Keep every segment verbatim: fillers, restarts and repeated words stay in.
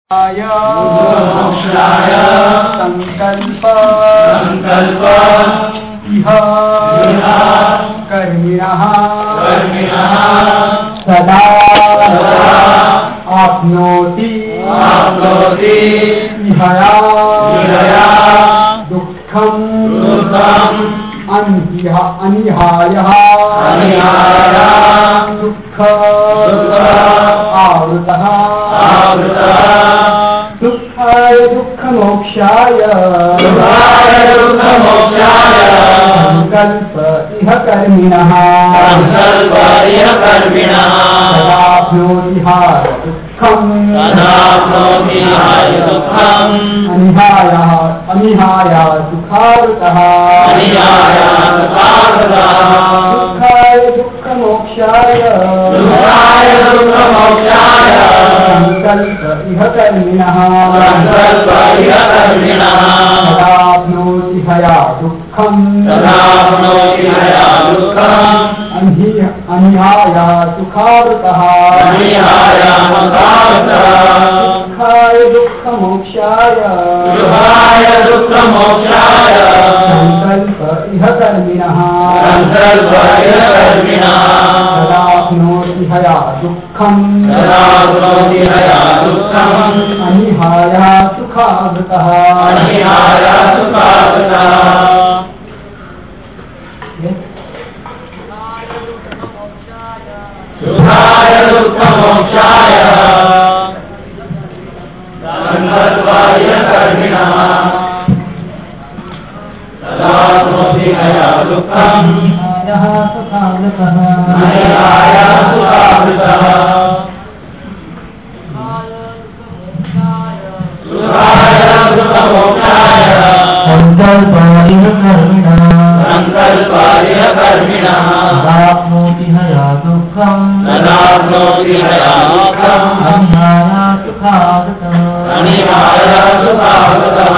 मोक्षाय संकल्प संकल्प इह कर्मिणः कर्मिणः सदा आप्नोति आप्नोति इहया इहया दुःखं दुःखं अनिहा अनिहायः अनिहायः दुःख दुःख आवृतः आवृतः दुःखाय दुःखमोक्षाय दुःखाय दुःखमोक्षाय संकल्प इह कर्मिणः संकल्प इह कर्मिणः सदाप्नोतिहाय दुःखं सदाप्नोतिहाय दुःखं अनिहायः अनिहायः सुखावृतः अनिहायः सुखावृतः दुःखाय दुःखमोक्षाय दुःखाय दुःखमोक्षाय संकल्प इह कर्मिणः संकल्प इह कर्मिणः सदाप्नोति हया दुःखं सदाप्नोति हया दुःखं अनिहायः सुखावृतः अनिहायः सुखावृतः दुःखाय दुःखमोक्षाय दुःखाय दुःखमोक्षाय संकल्प इह कर्मिणः संकल्प इह कर्मिणः सदाप्नोति हया दुःखं सदाप्नोति हया दुःखं अनिहायः सुखावृतः अनिहायः सुखावृतः सुखाय दुःखमोक्षाय संकल्प इह कर्मिणः सदाप्नोति हया दुःखं अनिहायः सुखावृतः अनिहायः सुखावृतः सुखाय दुःखमोक्षाय संकल्प इह कर्मिणः संकल्प इह कर्मिणः सदाप्नोति हया दुःखं सदाप्नोति हया दुःखं अनिहायः सुखावृतः अनिहायः सुखावृतः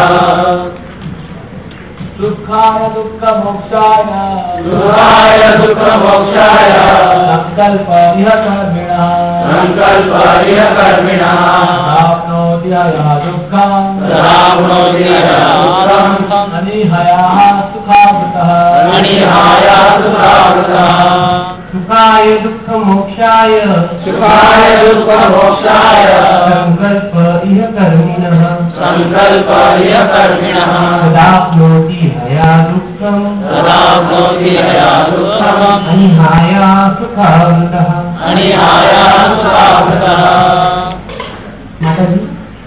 सुखाय दुःखमोक्षाय सुखाय दुःखमोक्षाय संकल्प इह कर्मिणः संकल्प इह कर्मिणः सदाप्नोति हया दुःखं सदाप्नोति हया दुःखं अनिहायः सुखावृतः अनिहायः सुखावृतः सुखाय दुःखमोक्षाय सुखाय दुःखमोक्षाय संकल्प इह कर्मिणः संकल्प इह कर्मिणः सदाप्नोति हया दुःखं सदाप्नोति हया दुःखं अनिहायः सुखावृतः अनिहायः सुखावृतः माताजी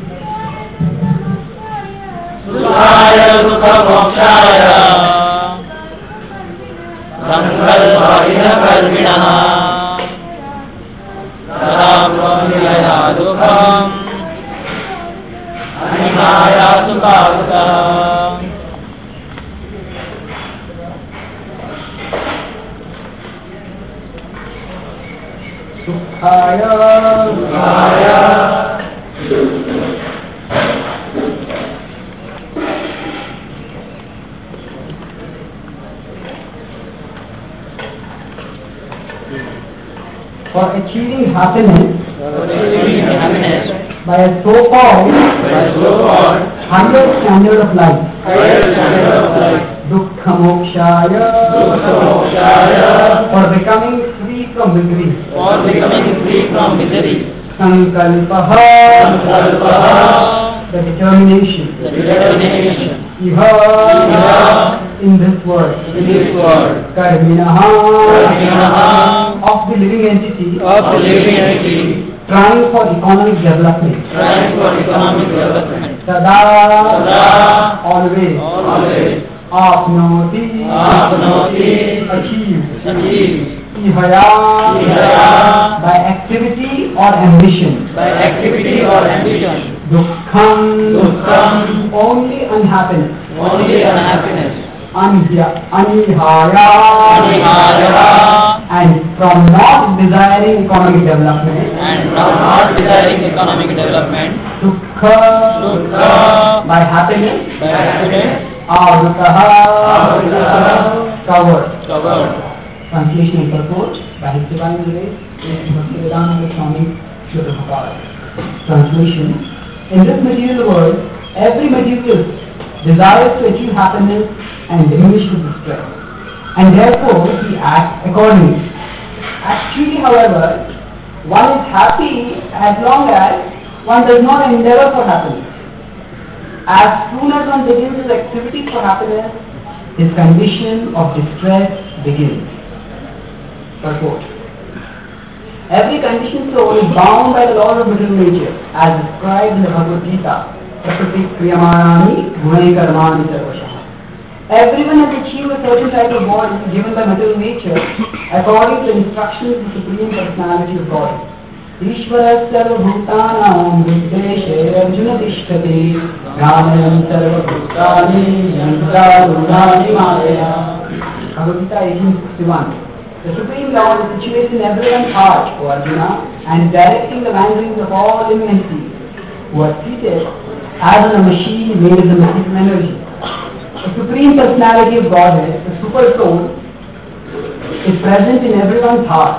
सुखाय दुःखमोक्षाय संकल्प इह कर्मिणः सदाप्नोति हया दुःखं अनिहायः सुखावृतः सुखाय सुखाय For achieving happiness, for achieving happiness by a so-called so higher standard of life, higher standard of life, dukkha mokshaya, dukkha mokshaya, for becoming free from misery, for becoming free from misery, sankalpaha, sankalpaha, the determination, the determination, iha, iha, in this world, in this world, karminaha, karminaha, of the living entity, of the living entity, trying for economic development, trying for economic development, sada, sada, always, always, apnoti, apnoti, achieve, achieve, ihaya, ihaya, by activity or ambition, by activity or ambition, dukkham, dukkham, only unhappiness, only unhappiness, anihaya, anihaya, anihaya, and from not desiring economic development, and from not desiring economic development, dukkha, dukkha, by happiness, by happiness, avrutaha, avrutaha, covered, covered. Translation and purport by His Divine Grace, Bhaktivedanta Swami Srila Prabhupada. Translation: In this material world, every materialist desires to achieve happiness and diminish his distress, and therefore he acts accordingly. Actually, however, one is happy as long as one does not endeavor for happiness. As soon as one begins his activities for happiness, his condition of distress begins. Purport. Every conditioned soul is bound by the laws of material nature, as described in the Bhagavad Gita. Prakriti kriyamanani gunai karmani sarvashaha. Everyone has achieved a certain type of body given by material nature according to the instructions of the Supreme Personality of God. Ishvara sarva bhutanam viddeshe arjuna tishtati brahmanam sarva bhutani yandra lunani maya. Bhagavad Gita eighteen sixty-one. The Supreme Lord is situated in everyone's heart, O Arjuna, and directing the wanderings of all living entities who are seated as in a machine made of the mystical energy. The Supreme Personality of Godhead, the Super Soul, is present in everyone's heart.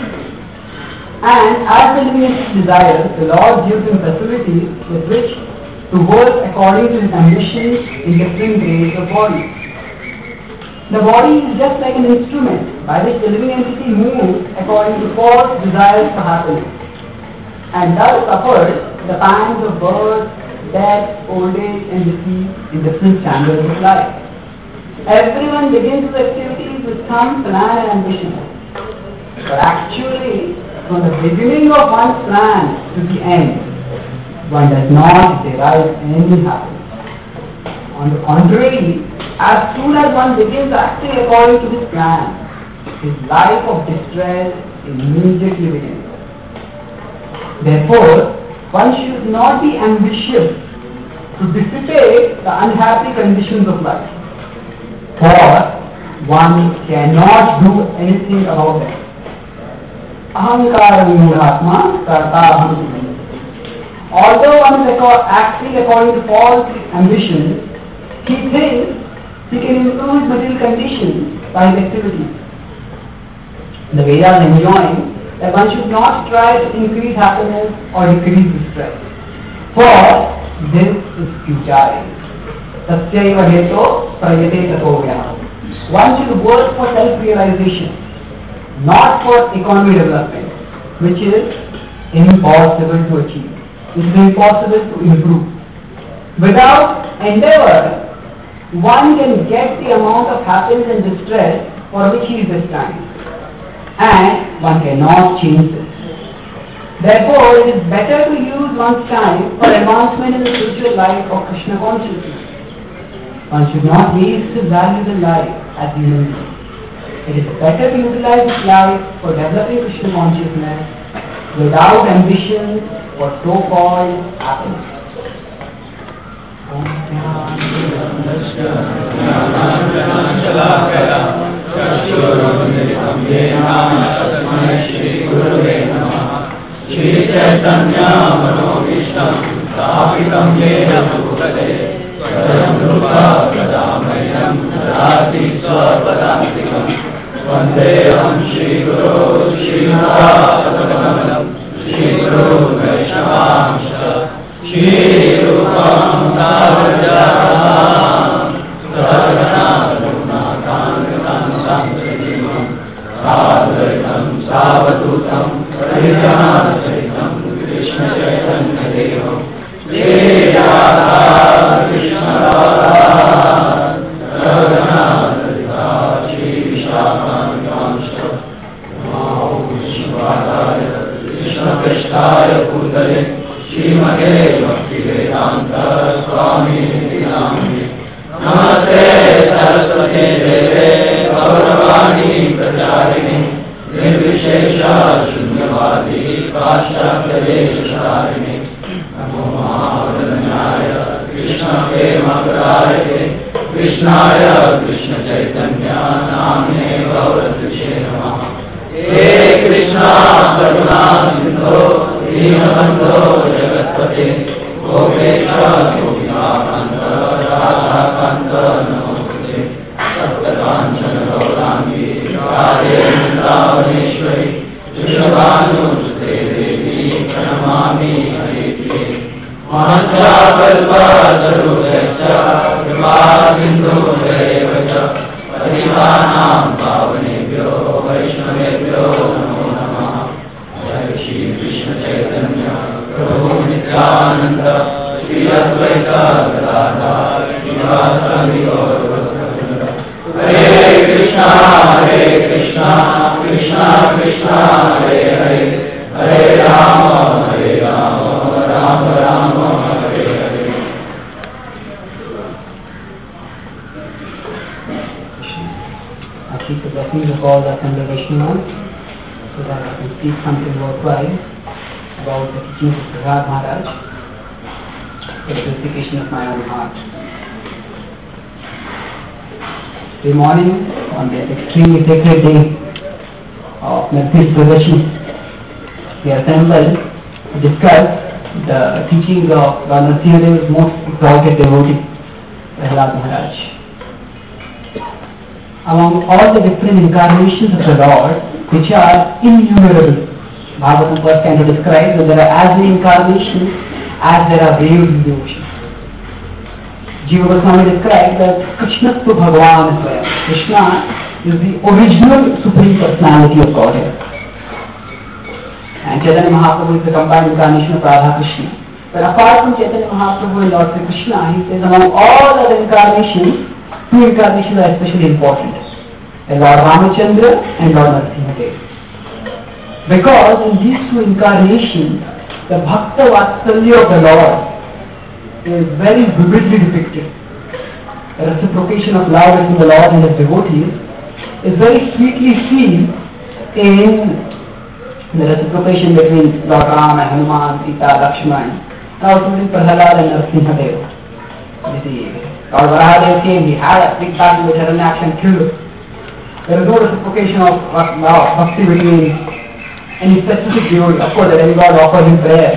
And as the living entity desires, the Lord gives him facilities with which to work according to his ambitions in different grades of body. The body is just like an instrument by which the living entity moves according to false desires for happiness, and thus suffers the pangs of birth, death, old age, and disease in different standards of life. Everyone begins his activities with some plan and ambition, but actually, from the beginning of one's plan to the end, one does not derive any happiness. On the contrary, as soon as one begins acting according to this plan, his life of distress immediately begins. Therefore, one should not be ambitious to dissipate the unhappy conditions of life, for one cannot do anything about them. Ahankara vimudhatma karta aham. Although one is acting according to false ambitions, he thinks he can improve his material conditions by his activities. The Vedas enjoin that one should not try to increase happiness or decrease distress, for this is futile. Satyaiva heto prayate tato vyah. One should work for self-realization, not for economy development, which is impossible to achieve. It is impossible to improve. Without endeavor, one can get the amount of happiness and distress for which he is destined, and one cannot change this. Therefore, it is better to use one's time for advancement in the spiritual life of Krishna consciousness. One should not waste his valuable life as human being. It is better to utilize his life for developing Krishna consciousness without ambition or so-called happiness. Shri Chaitanya Manobishtam Sthapitam Yena Bhutale Swayam Rupa Pradamayanam Dati Swapadantikam Vandeham Shri Guru Shri Radhakamalam Shri Guru Vaishnavamsha Shri Rupam Sarvajam Sarvana Lunakantam Samsadimam Sadhaitam Savadutam Parijanam Krishna Chaitanya Devam Shri Radha Krishna Radha Radha Radha Shri Vishakamansha Namo Vishwadaya Krishna Krishnaya Bhutale Shrimate Bhaktivedanta Swami Nami Namaste Saraswati Deve Gauravani Pracharini Nirvishesha Shunyavadi Kashyapyadesharini Namo Mahavaranyaya Krishna Premakarayate Krishnaya Krishna Chaitanya Namne Gauratrishye Namaha He Krishna Karuna Sindho Dinabandho Jagatpate Gopesha Gopinakanta Radha Kanta Namaste Saptakanchana Gaurangi Radhe Vrindavaneshwari Vrishabhanu Sute Devi Pranamami Hariti वाञ्छाकल्पतरुभ्यश्च कृपासिन्धुभ्येव च पतितानां पावनेभ्यो वैष्णवेभ्यो नमो नमः। जय श्री कृष्ण चैतन्य प्रभु नित्यानंद श्री अद्वैत गदाधर श्रीवासादि गौरभक्तवृंद। हरे कृष्णा हरे कृष्णा कृष्णा कृष्णा हरे हरे हरे राम हरे Ram Ram Ram Hare Hare. I seek the blessings of all the assembled Vaishnavas so that I can speak something worthwhile about the teachings of Prahlad Maharaj for the purification of my own heart. Today morning, on this extremely sacred day of Narasimha Pradashi, we are assembled to discuss the teaching of Lord Narasimha's most exalted devotee, Prahlad Maharaj. Among all the different incarnations of the Lord, which are innumerable, Bhagavatam first kind of describes that there are as many incarnations as there are waves in the ocean. Jiva Goswami describes that Krishna to Bhagavan Swayam. Krishna is the original Supreme Personality of Godhead. And Chaitanya Mahaprabhu is the combined incarnation of Radha Krishna. But apart from Chaitanya Mahaprabhu and Lord Sri Krishna, he says among all other incarnations, two incarnations are especially important. Lord Ramachandra and Lord Narasimha. Because in these two incarnations, the Bhakta Vatsalya of the Lord is very vividly depicted. The reciprocation of love between the Lord and his devotees is very sweetly seen in the reciprocation between Lord Ram and Hanuman, Sita, Lakshman, and also between Prahlad and Narasimha Deva. You see, Lord Varahadev came, he had a big battle with Hiranyaksha and killed him. There is no reciprocation of love, bhakti between any specific devotee. Of course, the demigod offers him prayer.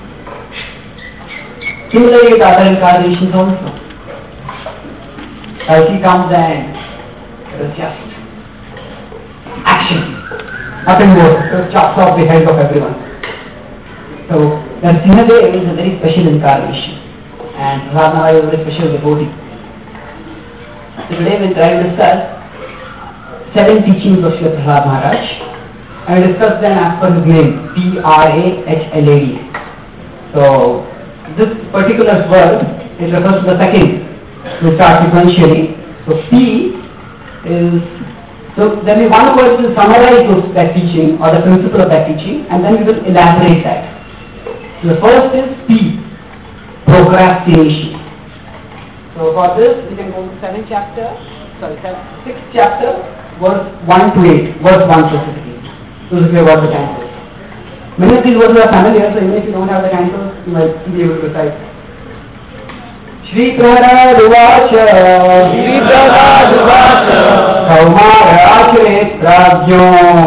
Similarly with other incarnations also. As he comes and there is just action, nothing more, just chops off the head of everyone. So, Narasimha Deva is a very special incarnation and Prahlad Maharaj is a very special devotee. So today we will try to discuss seven teachings of Srila Prahlad Maharaj. I will discuss them as per his name, P R A H L A D. So, this particular verse, it refers to the second. We start sequentially. So, P is, so there will be one word to summarize those, that teaching or the principle of that teaching, and then we will elaborate that. So, the first is P, procrastination. So, for this, we can go to seventh chapter, sorry, sixth chapter, verse one to eight, verse one specifically. Those of you have got the cancels. Many of these words are familiar, so even if you don't have the cancels, you might be able to recite. Shri Prahlad Uvacha Shri Prahlad Uvacha Kaumara Pragyo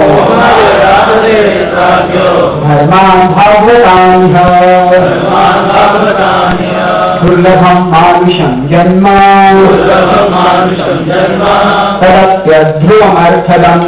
Dharman Bhagavatanya Dharman Bhagavatanya Durlabham Manusham Janma Durlabham Manusham Janma Tadatyadhruvam Arthalam.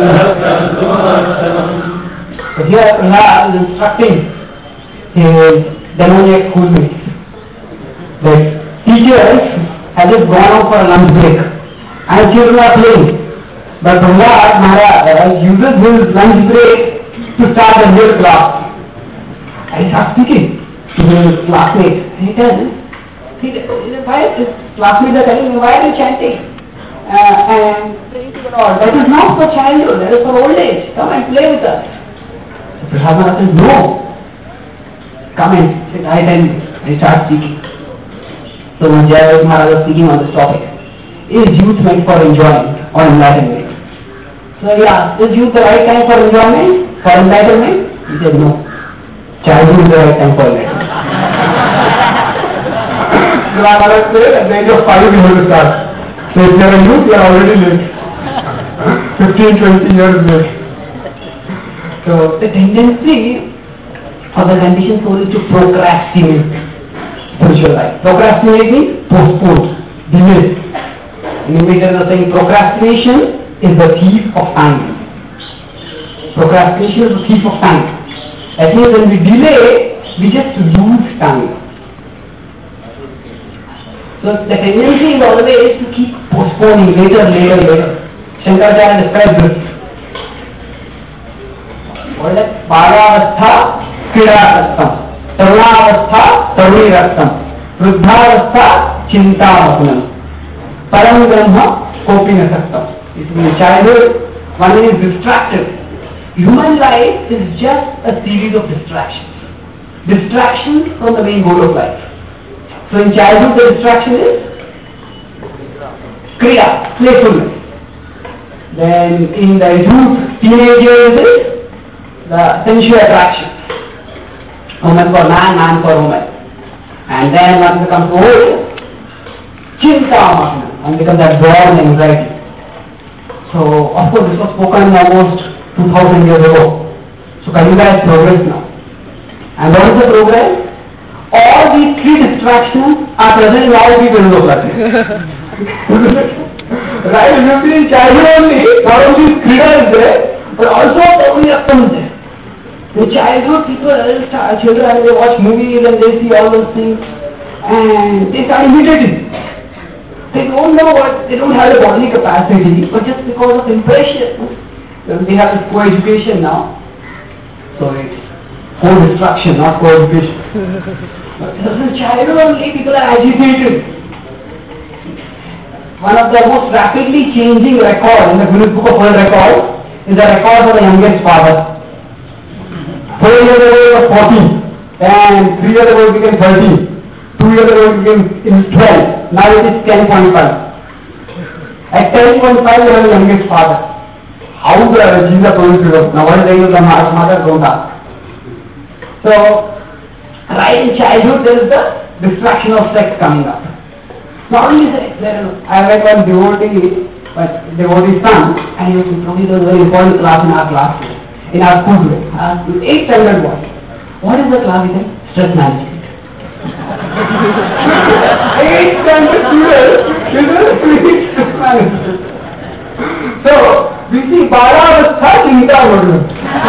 So here Prahlad is instructing his demoniac schoolmates that teachers have just gone out for a lunch break and children are playing. But Prahlad Maharaj uses his lunch break to start a new class. And he starts speaking to his classmates. And he tells him, why his classmates are telling him, why are you chanting? Uh, and praying to the Lord. That is not for childhood, that is for old age. Come and play with us. So Prahlad Maharaj says, no. Come and sit, I tell you. And he starts speaking. So when Jayaved Maharaj was speaking on this topic, is youth meant for enjoyment or enlightenment? So yeah, is youth the right time for enjoyment, for enlightenment? He said no. Childhood is the right time for enlightenment. So Maharaj said at the age of five you have to start. So if you are a youth, you are already late. fifteen, twenty years late. So the tendency of the conditioned soul is to procrastinate spiritual life. Procrastinate means postpone, delay. In English there is a saying, procrastination is the thief of time. Procrastination is the thief of time. That means when we delay, we just lose time. So the tendency is always to keep postponing later, later, later. Shankaracharya describes this. What is that? Balavastha Kridastam, Tarunavastha Tarunirastam, Vruddhavastha Chintamapnam, Param Brahma Kopinasaktam. It means childhood, one is distracted. Human life is just a series of distractions. Distractions from the main goal of life. So in childhood the distraction is Kriya, playfulness. Then in the youth, teenage years is the sensual attraction. Woman for man, man for woman. And then once it becomes old, Chintamapnam, and becomes that born anxiety. So of course this was spoken almost two thousand years ago. So Kali Yuga has progressed now. And what is the progress? All these three distractions are present in all three phases of life. Right? If you see in childhood only, not only Krida is there, but also Tarunirastam is there. In childhood, people, children, they watch movies and they see all those things and they start imitating. They don't know what, they don't have the bodily capacity, but just because of impression, they have this co-education now. So it's co-destruction, not co-education. But in childhood only, people are agitated. One of the most rapidly changing records in the Guinness Book of World Records is the record of the youngest father. Four years ago he was fourteen, and three years ago he became thirteen, two years ago he became twelve, now it is ten point five. At ten point five you are the youngest father. How the Jesus produced it? Now what is the use of mother? Don't ask. So, right in childhood there is the distraction of sex coming up. Not only sex, there is, I met one devotee, but devotee son, and he was probably a very important class in our class, in our school today. Uh, eighth standard boy. What is the class? He said, stress management. eighth standard student, this is stress management. So, we see Balavastha Chintamapnam.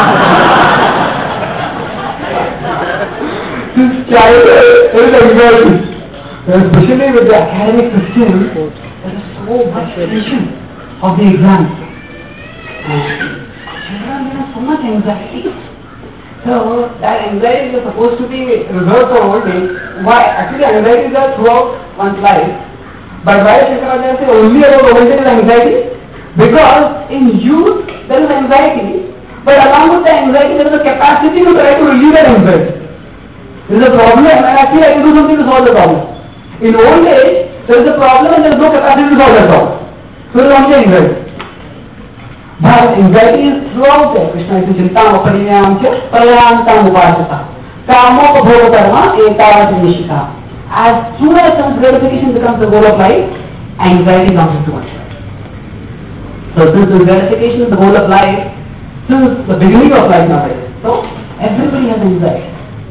This childhood is anxiety. Especially with the academic system, there is so much tension of the exam. And children have so much anxiety. So that anxiety is supposed to be reserved for old age. Why? Actually anxiety is there throughout one's life. But why Shankaracharya say only about old age is anxiety? Because in youth there is anxiety, but along with the anxiety there is a capacity to try to relieve that anxiety. There is a problem and actually I can do something to solve the problem. In old age, there is a problem and there is no capacity to solve that problem. So there is only anxiety. But anxiety is throughout there. Krishna is Chintam Apariyam Cha Prayantam Upasita Kamo Bhoga Karma Etavat Nishita. As soon as some gratification becomes the goal of life, anxiety comes into one's life. So since the gratification is the goal of life, since the beginning of life nowadays, so everybody has anxiety.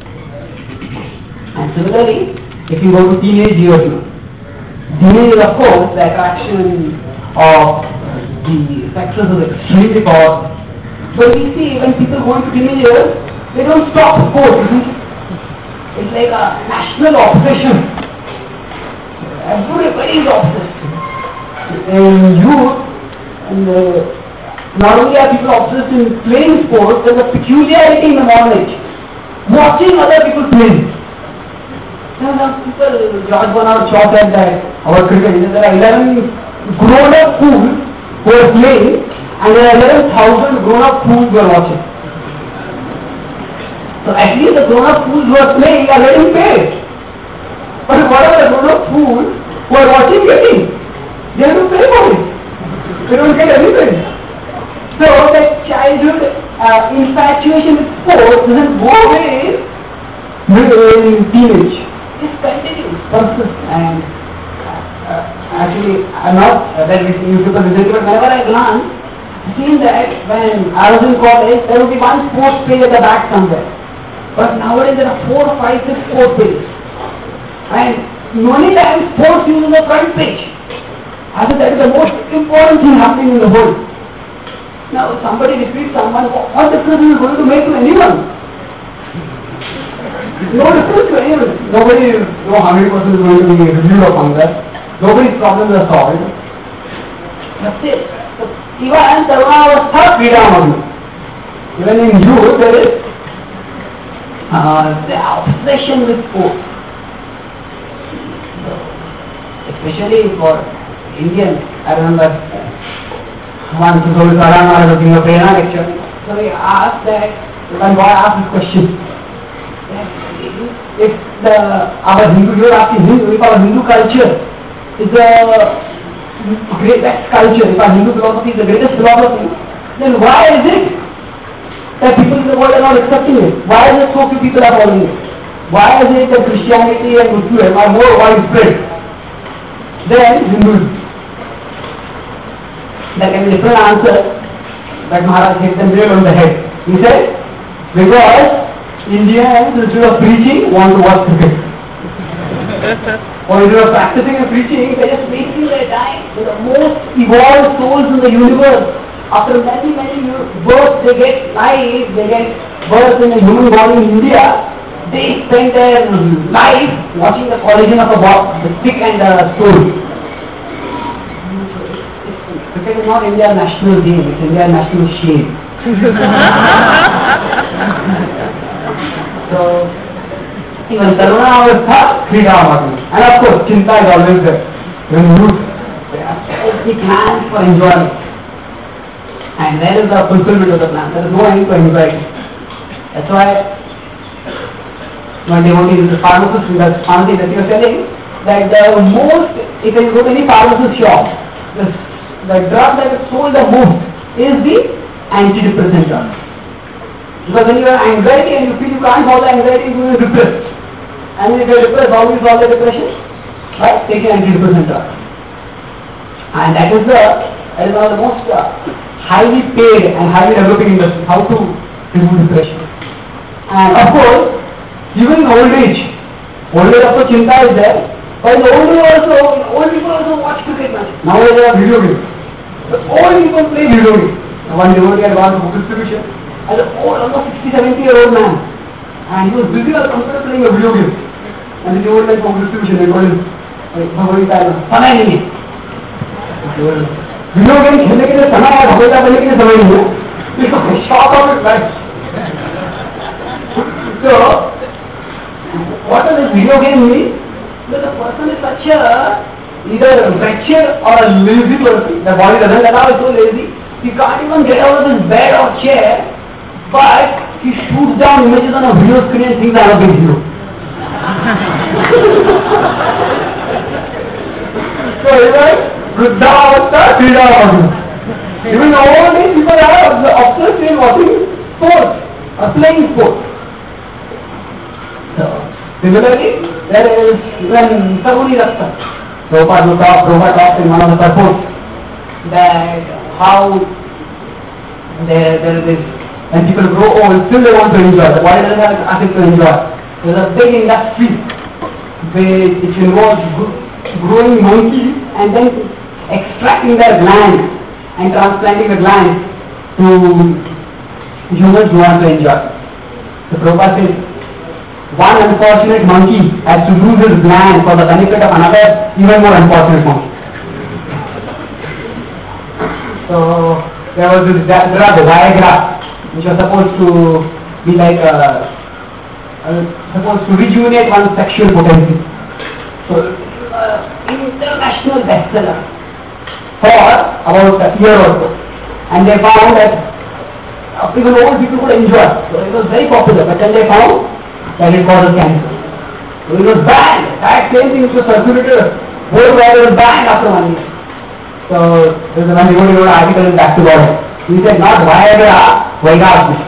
And similarly, if you go to teenage years now, teenage is of course the attraction of the sexes is extremely powerful. But we see when people go into teenage years, they don't stop sports, isn't it? It's like a national obsession. Everybody is obsessed. In youth, and uh, not only are people obsessed in playing sports, there's a peculiarity in the modern age. Watching other people play. There are people, George Bernard Shaw said that our cricket, there are eleven grown-up fools who are playing and there are eleven thousand grown-up fools who are watching. So at least the grown-up fools who are playing are getting paid. But what are the grown-up fools who are watching getting? They have to pay for it. They don't get anything. So that childhood uh, infatuation with sports doesn't go away in teenage. It continues, persists, and uh, actually I'm not uh, that you people visit, but whenever I glance, I've seen that when I was in college, there would be one sports page at the back somewhere. But nowadays there are four, five, six sports pages. And many times sports uses the front page. I think that is the most important thing happening in the world. Now if somebody defeats someone, what difference is it going to make to anyone? No difference to anyone. Nobody know how many percent is going to be reviewed upon that. Nobody's problems are solved. That's it. So, even Tarunavastha Freedom. Even in youth there is uh, the obsession with food. So, especially for Indians, I remember once Guru Karana was giving a Prerna lecture. So he asked that, one boy asked this question. If the our Hindu, you are asking Hindu, if our Hindu culture is the greatest culture, if our Hindu philosophy is the greatest philosophy, then why is it that people in the world are not accepting it? Why is it so few people are following it? Why is it that Christianity and Muslim are more widespread than Hinduism? There can be different answer, but Maharaj hit them real on the head. He said, because Indians, instead of preaching, want to watch cricket. Or instead of practicing and preaching, they are just wasting their time. They are the most evolved souls in the universe. After many, many births, they get life, they get birth in a human body in India. They spend their life watching the collision of a ball, the stick and the stone. Cricket is not India's national game, it's India's national shame. So, even Tarunavastha, Freedom. And of course, Chinta is always there. When youth, there are every plans for enjoyment. And there is the fulfillment of the plan. There is no end to anxiety. That's why when devotee is a pharmacist, that's something that you are telling, that the most, if you go to any pharmacist shop, the, the drug that is sold the most is the antidepressant drug. Because when you have anxiety and you feel you can't solve the anxiety, you will be depressed. And if you are depressed, how do you solve the depression? By taking antidepressant drug. And that is the that is one of the most uh, highly paid and highly developing industry, how to remove depression. And of course, even in old age, old age also Chinta is there, but in the old age also, old people also watch cricket matches. Nowadays they are video games. The old people play video games. One devotee had gone to book distribution as an old, almost sixty, seventy year old man, and he was busy on the computer playing a video game. And the devotee had book distribution, they told him, Bhagavad Gita, समय नहीं है. Video game खेलने के लिए समय है, भगवत गीता पढ़ने के लिए समय नहीं है. Shock of his life. So, what does this video game mean? That the person is such a either wretched or a lazy person. The body doesn't allow, is so lazy. He can't even get out of his bed or chair, but he shoots down images on a video screen and thinks I'm a big hero. So even Vruddhavastha, Freedom. Even all these people are obsessed in watching sports or playing sports. So, similarly, there is when Saruni Rasta, Prabhupada will talk, Prabhupada talks in one of the purports that how there, there is this, when people grow old, still they want to enjoy. The body doesn't have nothing to enjoy. There is a big industry which involves growing monkeys and then extracting their glands and transplanting the glands to humans who want to enjoy. So Prabhupada says, one unfortunate monkey has to lose his gland for the benefit of another even more unfortunate monkey. So there was this drug, Viagra, which was supposed to be like a, uh, supposed to rejuvenate one's sexual potency. So uh, international bestseller for about a year or so, and they found that uh, even old people could enjoy. So it was very popular, but then they found that it causes cancer. So it was banned. That same thing which was circulated worldwide was banned after one year. So there was one devotee wrote an article in Back to God. He said, not Viagra, Viagra.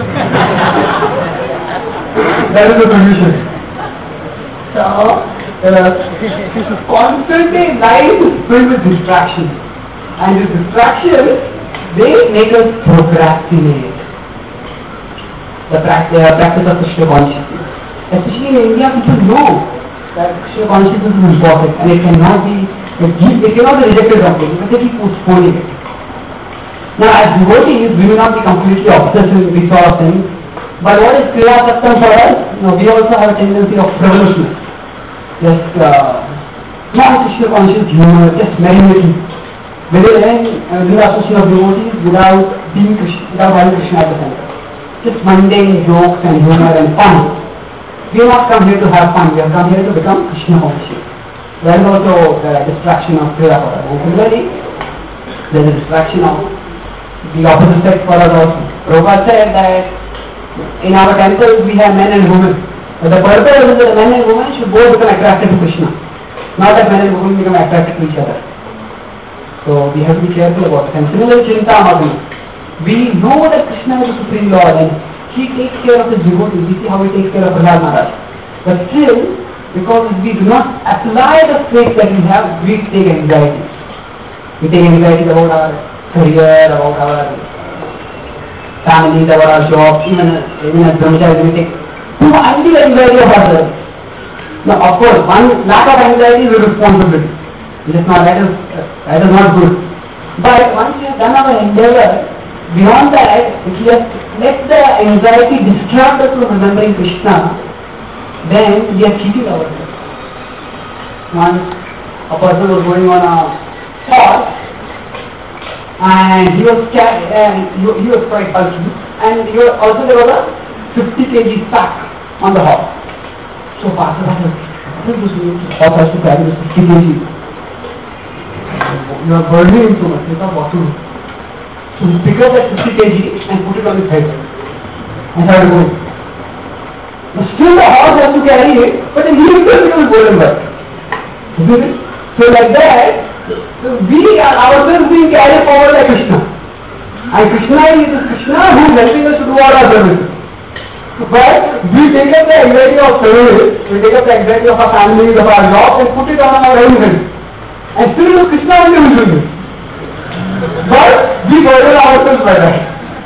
That is the solution. So uh, constantly life is filled with distractions, and these distractions, they make us procrastinate. The practice, uh, practice of Krishna consciousness. Especially in India, people know that Krishna consciousness is important and it cannot be, it cannot be rejected completely, but they keep postponing it. Now, as devotees, we will not be completely obsessed with these sort of things, But what is Kriya Sattam for us? No, we also have a tendency of revolution. Just uh, non-Krishna conscious humor, just merrymaking. Within uh, the association of devotees without being Krishna, without having Krishna at the center. Just mundane jokes and humor and fun. We have not come here to have fun, we have come here to become Krishna conscious. There is also the distraction of Kriya for us. And similarly, there is a distraction of the opposite sex for us also. Prabhupada said that in our temples we have men and women. But the purpose is that the men and women should both become attracted to Krishna. Not that men and women become attracted to each other. So we have to be careful about it. And similarly, Chintamagni. We know that Krishna is the Supreme Lord and He takes care of His devotees. We see how He takes care of Prahlad Maharaj. But still, because we do not apply the faith that we have, we take anxiety. We take anxiety about our career, about our families, about our jobs, even, even as brahmacharis, we take too much anxiety of ourselves. Now, of course, one lack of anxiety is a responsibility. It is not, that is, uh, that is not good. But once we have done our endeavor, beyond that, if we have let the anxiety distract us from remembering Krishna, then we are cheating ourselves. Once a person was going on a horse, and he was and he, he was quite bulky, and he was, also there was a fifty kilograms sack on the horse. So Pastor was like, what is this mean? The horse has to carry this fifty kilograms. You are burning him too much, you thought what to do. So he picked up that fifty kilograms and put it on his head and started going. Now still the horse has to carry it, but he himself becomes golden back. So like that, we are ourselves being carried forward by Krishna. And Krishna is Krishna who is helping us to do all our services. But we take up the anxiety of service, we take up the anxiety of our families, of our jobs and put it on our own head. And still it is Krishna only who is doing it. But we burden ourselves by that.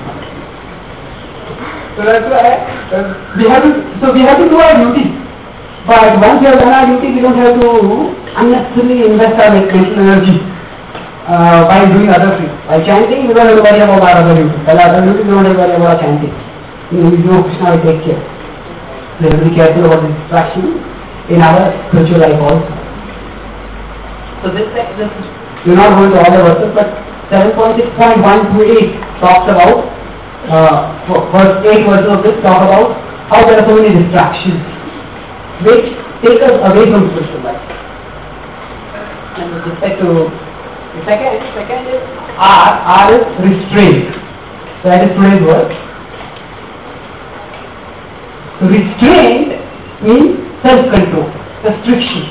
So that's why uh, we have to, so we have to do our duty. But once we have done our duty, we don't have to unnecessarily invest our mental energy uh, by doing other things. By chanting, we don't have to worry about our other duties. While other duties, we don't have to worry about our chanting. We know Krishna will take care. We have to be careful about the distraction in our spiritual life also. So this section, we're not going to all the verses, but seven point six point one to eight talks about, uh, first eight verses of this talk about how there are so many distractions which take us away from spiritual life. And with respect to the second, second is R, R is restraint. So that is today's word. So restraint means self-control, restriction.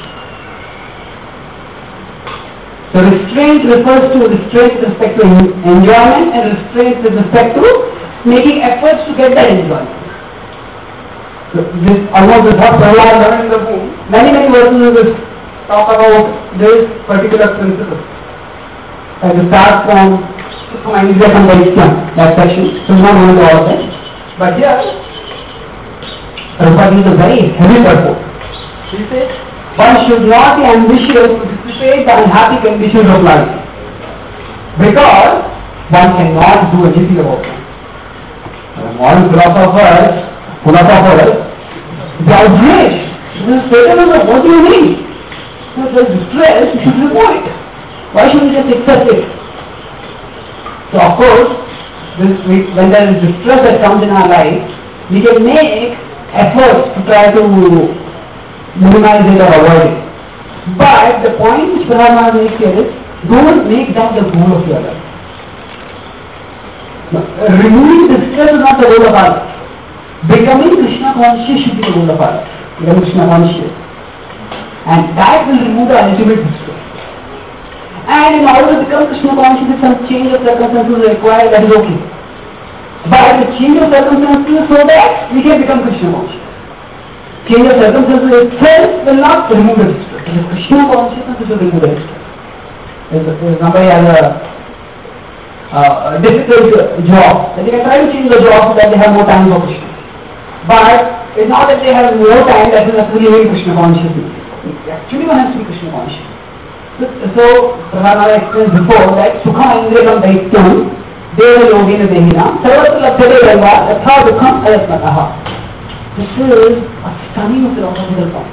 So restraint refers to restraint with respect to enjoyment and restraint with respect to making efforts to get that enjoyment. So this almost is what Prahlad learned in the book. Many many verses of this talk about this particular principle. Like we start from from India from that section. So we are not going to all of them. But here Prabhupada gives a very heavy purport. He says, one should not be ambitious to dissipate the unhappy conditions of life, because one cannot do anything about them. Modern philosophers, philosophers, they are outraged. What do you mean? If there is distress, you should remove it. Why should we just accept it? So of course, this, we, when there is distress that comes in our life, we can make efforts to try to minimize it or avoid it. But the point which Prahlad makes here is, don't make that the goal of your life. Now, removing distress is not the goal of our life. Becoming Krishna conscious should be the goal of our life. Becoming Krishna conscious. And that will remove the ultimate distress. And in order to become Krishna conscious, if some change of circumstances is required, that is okay. But the change of circumstances so that we can become Krishna conscious. Change of circumstances itself will not remove the distress. It is Krishna consciousness which will remove the distress. If somebody has a, uh, a difficult job, then they can try to change the job so that they have more time for Krishna. But it's not that they have more time that will necessarily make Krishna conscious. Actually one has to be Krishna conscious. So, Prahlad explained before that Sukha Indriyam Daityam Deva Yogina Dehina, Sarvatra Labhyate Deva, Yatha Dukham Ayatmataha. This is a stunning philosophical point.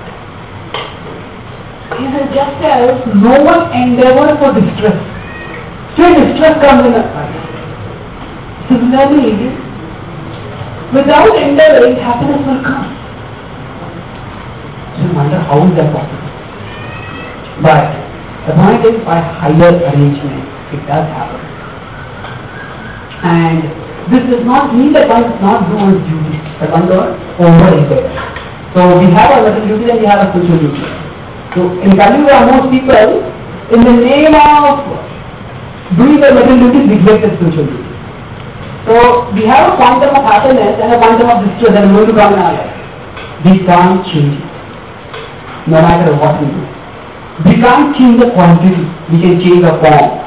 He says, just as no one endeavors for distress, still distress comes in a life. Similarly, without endeavoring, happiness will come. So you wonder how is that possible? But the point is, by higher arrangement, it does happen. And this does not mean that one does not do one's duty, but one does over endeavor. So we have a material duty and we have a spiritual duty. So in Kali Yuga, most people, in the name of doing the material duty, neglect the spiritual duty. So we have a quantum of happiness and a quantum of distress that is going to come in our life. We can't change it, no matter what we do. We can't change the quantity, we can change the form.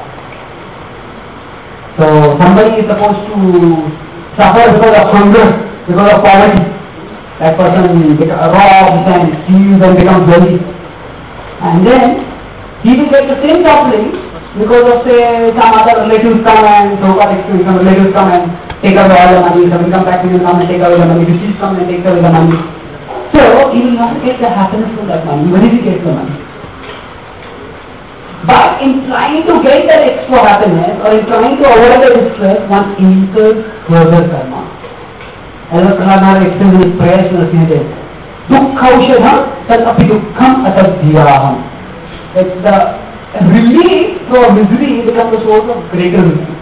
So somebody is supposed to suffer because of hunger, because of poverty. That person robs and steals and becomes wealthy. And then he will get the same suffering because of, say, some other relatives come and so far some relatives come and take away all the money, some income tax will come and take away the money, deceased come and take away the money. So he will not get the happiness from that money, even if he gets the money. But in trying to get that extra happiness or in trying to avoid the distress, one incurs further karma. As the Prahlad explains in his prayers to the Sinadev, Dukkhaushadham tad api dukkham atadhyaham. It's the relief from misery becomes the source of greater misery.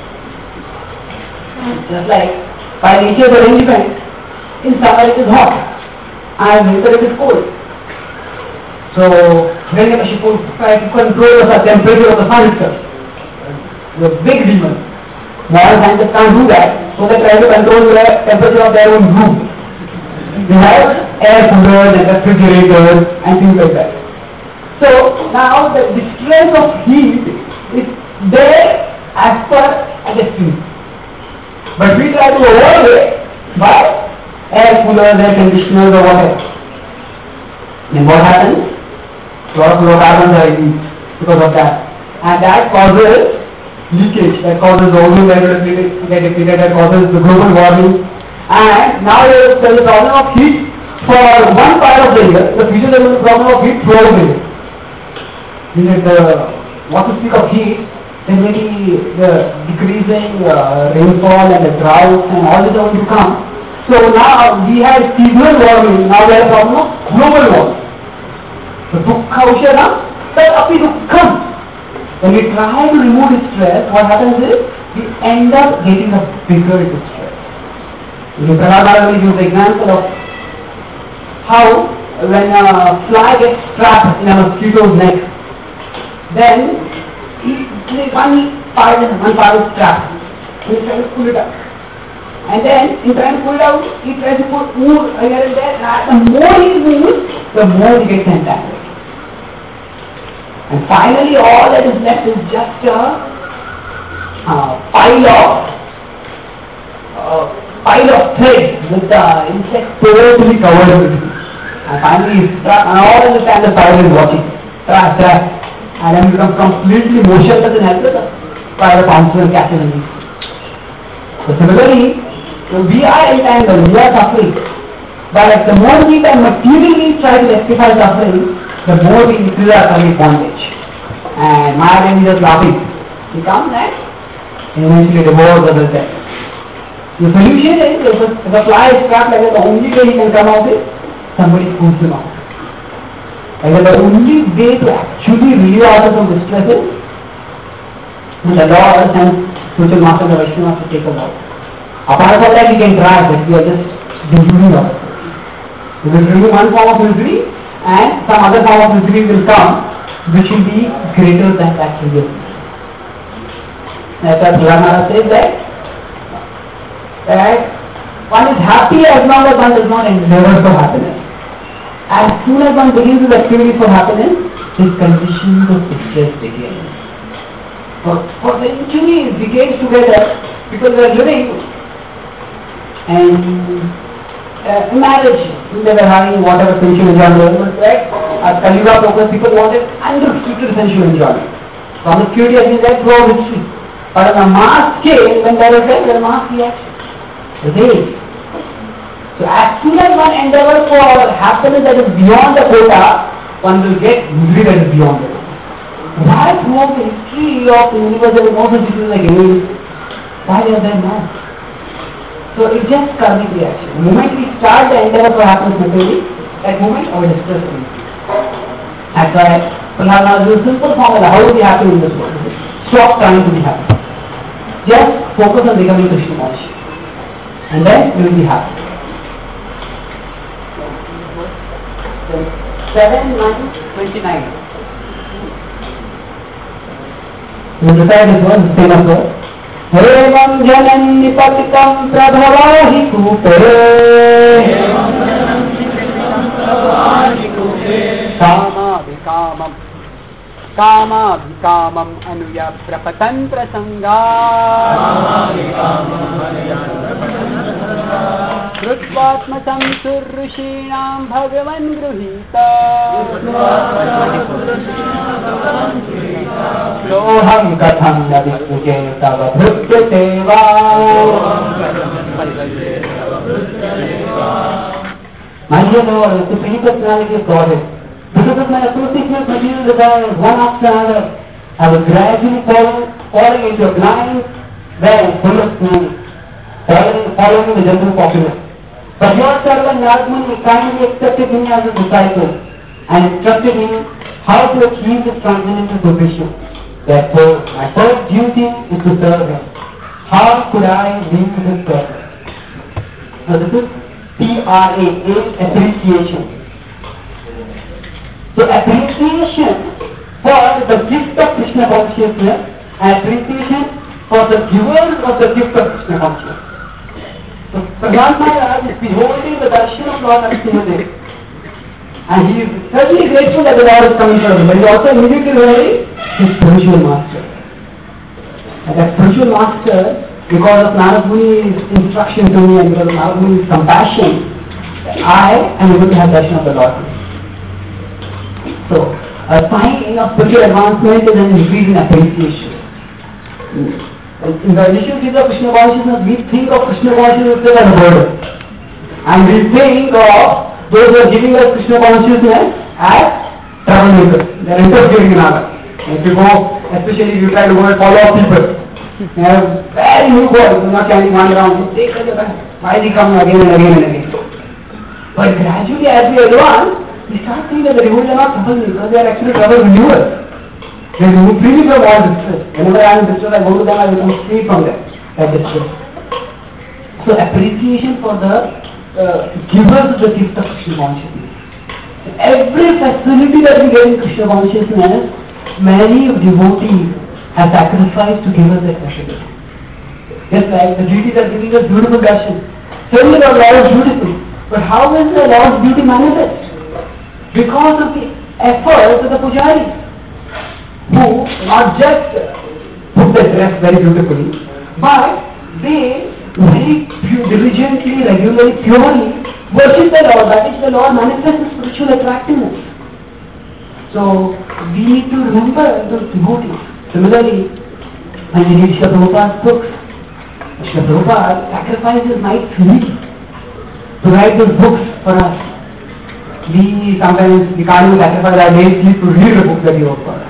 Just like by nature's arrangement, in summer it is hot and in winter it is cold. So, Hiranyakashipu try to control the temperature of the sun itself. The big demon. Modern scientists can't do that, so they try to control the temperature of their own room. They have air coolers and refrigerators and things like that. So, now the distress of heat is there as per a destiny. But we try to avoid it by air coolers, air conditioners or whatever. Then what happens? A lot of fluorocarbons are released because of that. And that causes leakage, that causes ozone layer to get depleted, that causes the global warming. And now there is a problem of heat for one part of the year. In the future there will be a problem of heat throughout the year. Meaning the, what to speak of heat, then maybe the decreasing uh, rainfall and the drought and all this are going to come. So now we have seasonal warming, now we have a problem of global warming. So dukkha ushadam tad api dukkham. When we try to remove distress, what happens is we end up getting a bigger distress. In Prahlad will use the example of how when a fly gets trapped in a mosquito's neck, then one part is one part is trapped. He tries to pull it out. And then in trying to pull it out, he tries to put more here and there. And the more he moves, the more he gets entangled. And finally all that is left is just a uh, pile of uh, pile of thread with the insect totally covered with it. And finally he's trapped and all the time the spider is watching. Trap, trap. And then becomes completely motionless and helpless. The spider pounces and catches him. So similarly, we are entangled, we are suffering. But the more we can materially try to rectify suffering, the more we increase our karmic bondage. And Maya is just laughing. He comes and eventually devours others death. The solution is, if a, if a fly is trapped like that, the only way he can come out is somebody pulls him out. Like the only way to actually relieve ourselves from distress is when the Lord and spiritual master the Vaishnavas to take us out. Apart from that, we can try, but we are just deluding ourselves. We will remove one form of misery and some other form of misery will come which will be greater than that previous. As Prahlad says that, that one is happy as long as one does not endeavor for happiness. As soon as one begins with activities for happiness, his conditions of distress begin. For, for centuries, decades together, people were living and uh, in marriage, they were having whatever sensual enjoyment, but right? As Kali Yuga focus, people wanted unrestricted sensual enjoyment. Promiscuity has been there throughout history. But on a mass scale, when there is a mass reaction. Okay. So as soon as one endeavor for happiness that is beyond the quota, one will get misery that is beyond the quota. Why throughout the history of the universe there is also people like aliens? Why they are there now? So it's just karmic reaction. The moment we start the endeavor for happiness materially, that moment our distress will increase. That's why Prahlad is a simple formula. How to be happy in this world? Stop trying to be happy. Just focus on becoming Krishna conscious. And then you will be happy. seven, nine, twenty-nine. We will recite this one, the famous verse. Evam janam nipatikam prabhavahi kupe Kama vikamam Kama vikamam anuya prapatantra sangha Krutvatmasam surrishinam bhagavan gruhita Soham katham navikuje tava bhutya seva My dear Lord, the Supreme Personality of Godhead, because of my association with material desires, one after another, I was gradually falling, falling into a blind well full of snakes, following, following the general populace. But your servant Narad-Muni kindly accepted me as a disciple and instructed me how to achieve this transcendental position. Therefore, my first duty is to serve him. How could I leave this service? Now this is P R A, appreciation. So appreciation for the gift of Krishna consciousness and appreciation for the givers of the gift of Krishna consciousness. So Prahlad Maharaj is beholding the darshan of Lord Narasimhadev, and he is certainly grateful that the Lord is coming to him, but he is also immediately remembering his spiritual master. And that spiritual master, because of Narad Muni's instruction to me and because of Narad Muni's compassion, I am able to have darshan of the Lord. So, a sign of spiritual advancement is an increase in appreciation. In the initial stage of Krishna consciousness, we think of Krishna consciousness as a burden. And we think of those who are giving us Krishna consciousness as troublemakers. They are interfering in our life. If you go, especially if you try to go and follow up people, they are very new boys, they are not carrying one around. They take the back. Why is he coming again and again and again? But gradually as we advance, we start seeing that the devotees are not troublemakers, they are actually trouble renewers. They remove freely from all distress. Whenever I am in distress, I go to them, I become free from them, that distress. So appreciation for the uh, givers of the gift of Krishna consciousness. Every facility that we get in Krishna consciousness, many devotees have sacrificed to give us that facility. Just like the deities are giving us beautiful darshan. Certainly the Lord is beautiful. But how is the Lord's beauty manifest? Because of the efforts of the pujaris, who not just put the dress very beautifully, but they very diligently, regularly, purely worship the Lord. That is, the Lord manifests the spiritual attractiveness. So we need to remember those devotees. Similarly, when we read Srila Prabhupada's books, Srila Prabhupada sacrificed his night sleep to write those books for us. We sometimes we can't even sacrifice our day sleep to read the book that he wrote for us.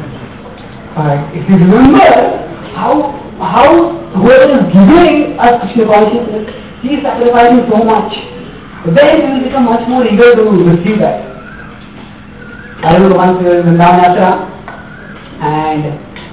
But if you remember how how whoever is giving us Krishna consciousness, he is sacrificing so much, then we will become much more eager to receive that. I remember once we were in Vrindavan Yatra, and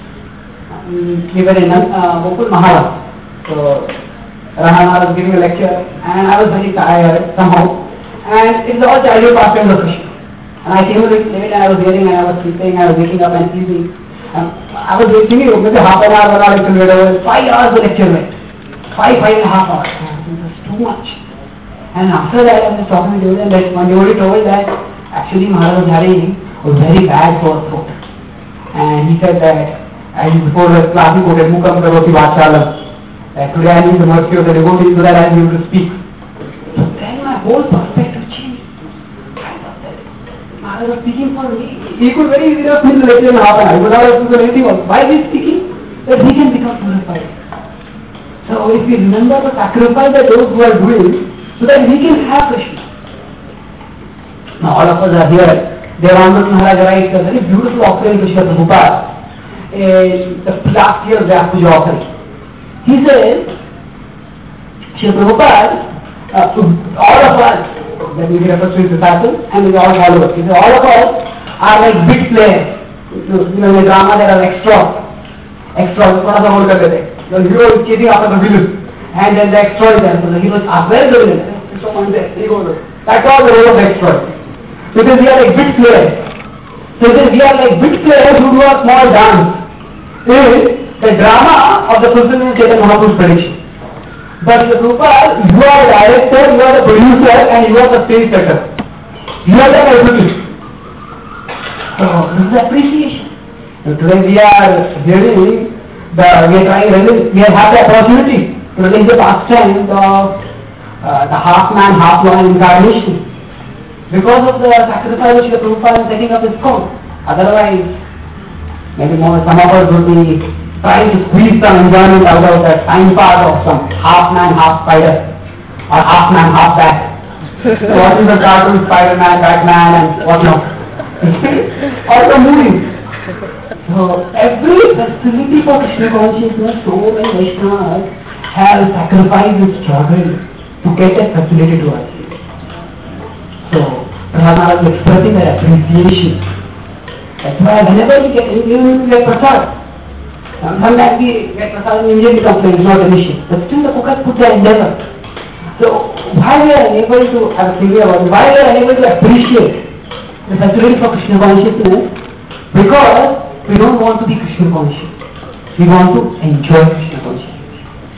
um, we were in uh, Gokul Maharaj. So Rahana was giving a lecture, and I was very tired somehow, and it was all childhood pastimes of Krishna. And I came a little late, and I was hearing, and I was sleeping, I was waking up and sleeping. Um, I was waiting, maybe half an hour, one hour, it will over. Five hours the lecture went. Five, five and a half hours. It was too much. And after that, I was talking to Devotee, and that one devotee told that actually Maharaj was having a very bad sore throat. And he said that, and before the class he quoted, Mukam Karoti Vachalam, that today I need the mercy of the devotee so that I am able to speak. So then my whole perspective changed. I thought that Maharaj was speaking for me. He could very easily have finished the lecture in half an hour. He would not have spoken anything else. Why is he speaking? that he can become purified. So if we remember the sacrifice that those who are doing, so that we can have Krishna. Now all of us are here. Devanand Maharaj writes a very beautiful offering to Srila Prabhupada, in the last year's Vyapuja offering. He says, Srila Prabhupada, uh, all of us, that we refer to his disciples, and we all followers, he says, all of us are like bit players. You know, in the drama there are extras. Extras, what are the the hero is chasing after the villain, and then the extra is there. So the hero is after the villain. So one there, he goes. That's all the role of the extra. Because we are like bit players. So we are like bit players who do a small dance in the drama of the fulfillment of Chaitanya Mahaprabhu's prediction. But the Prabhupada, you are the director, you are the producer, and you are the stage setter. You are the everything. So this is appreciation. So today we are hearing the we are trying really, we have had the opportunity to release the pastime of uh, the half man, half lion incarnation. Because of the sacrifice which the Prabhupada is setting up his code. Otherwise, maybe more some of us would be trying to squeeze some enjoyment out of that time part of some half man, half spider, or half man, half bat. So what is the cartoon Spider-Man, Batman, and whatnot? Or the movies. So every facility for Krishna consciousness, so many Vaishnavas have sacrificed and struggled to get that facility to us. So Prahlad is expressing their appreciation. That's why whenever we get, even we get prasad, sometimes we get prasad and immediately complain, it's not an issue. But still the Pukat puts their endeavor. So why we are unable to have a theory about it, why we are unable to appreciate the facility for Krishna consciousness? Because we don't want to be Krishna conscious. We want to enjoy Krishna consciousness.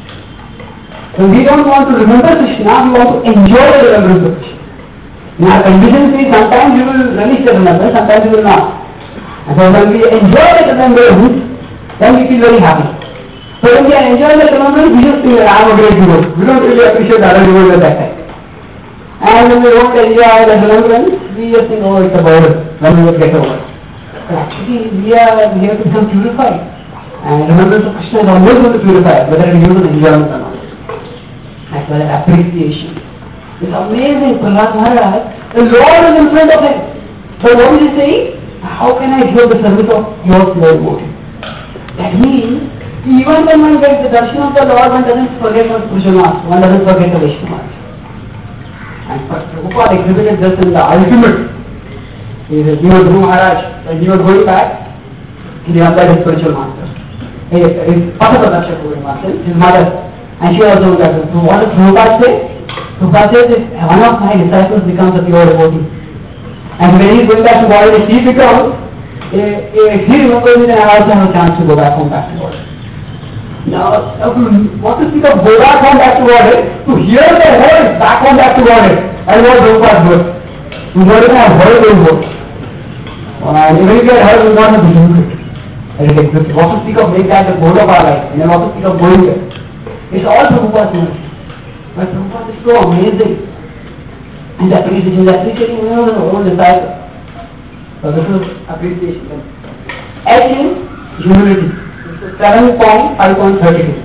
When we don't want to remember Krishna, we want to enjoy the remembrance of Krishna. In our conditions, we sometimes we will relish the remembrance, sometimes we will not. And so when we enjoy the remembrance, then we feel very happy. So when we are enjoying the remembrance, we just feel that I am a great hero. We don't really appreciate the other heroes at that time. And when we don't enjoy the remembrance, we just think, oh, it's a burden. When we will get over. But actually, we are we have to become purified. And remembrance of Krishna is always going to purify, whether it is used in enjoyment or not. As well as appreciation. It's amazing, Prahlad Maharaj, the Lord is in front of him. So what is he saying? How can I give the service of your pure devotee? That means, even when one gets the darshan of the Lord, one doesn't forget one's Pujamas, one doesn't forget the Vaishnavas. And Prabhupada exhibited this in the ultimate. He was Guru Maharaj, when he was going back, he remembered his spiritual master. His Patapadaksha Guru Master, his mother. And she also got it. So what does Prabhupada say? Prabhupada says, if one of my disciples becomes a pure devotee, and when he is going back to body, if he becomes, if he remembers it, then I also have a chance to go back home, back to body. Now, what to speak of go back home, back to body? To hear the word back home, back to body, and what Prabhupada does. We don't even have heard those words. And even if you had heard, we don't have to use it. And it exists. What to speak of make that the goal of our life, and then what to speak of going there. It's all Prabhupada's mercy. But Prabhupada is so amazing. And the appreciation, the appreciating even of his own disciples. So this is appreciation. H is humility. seven point five point thirty-two.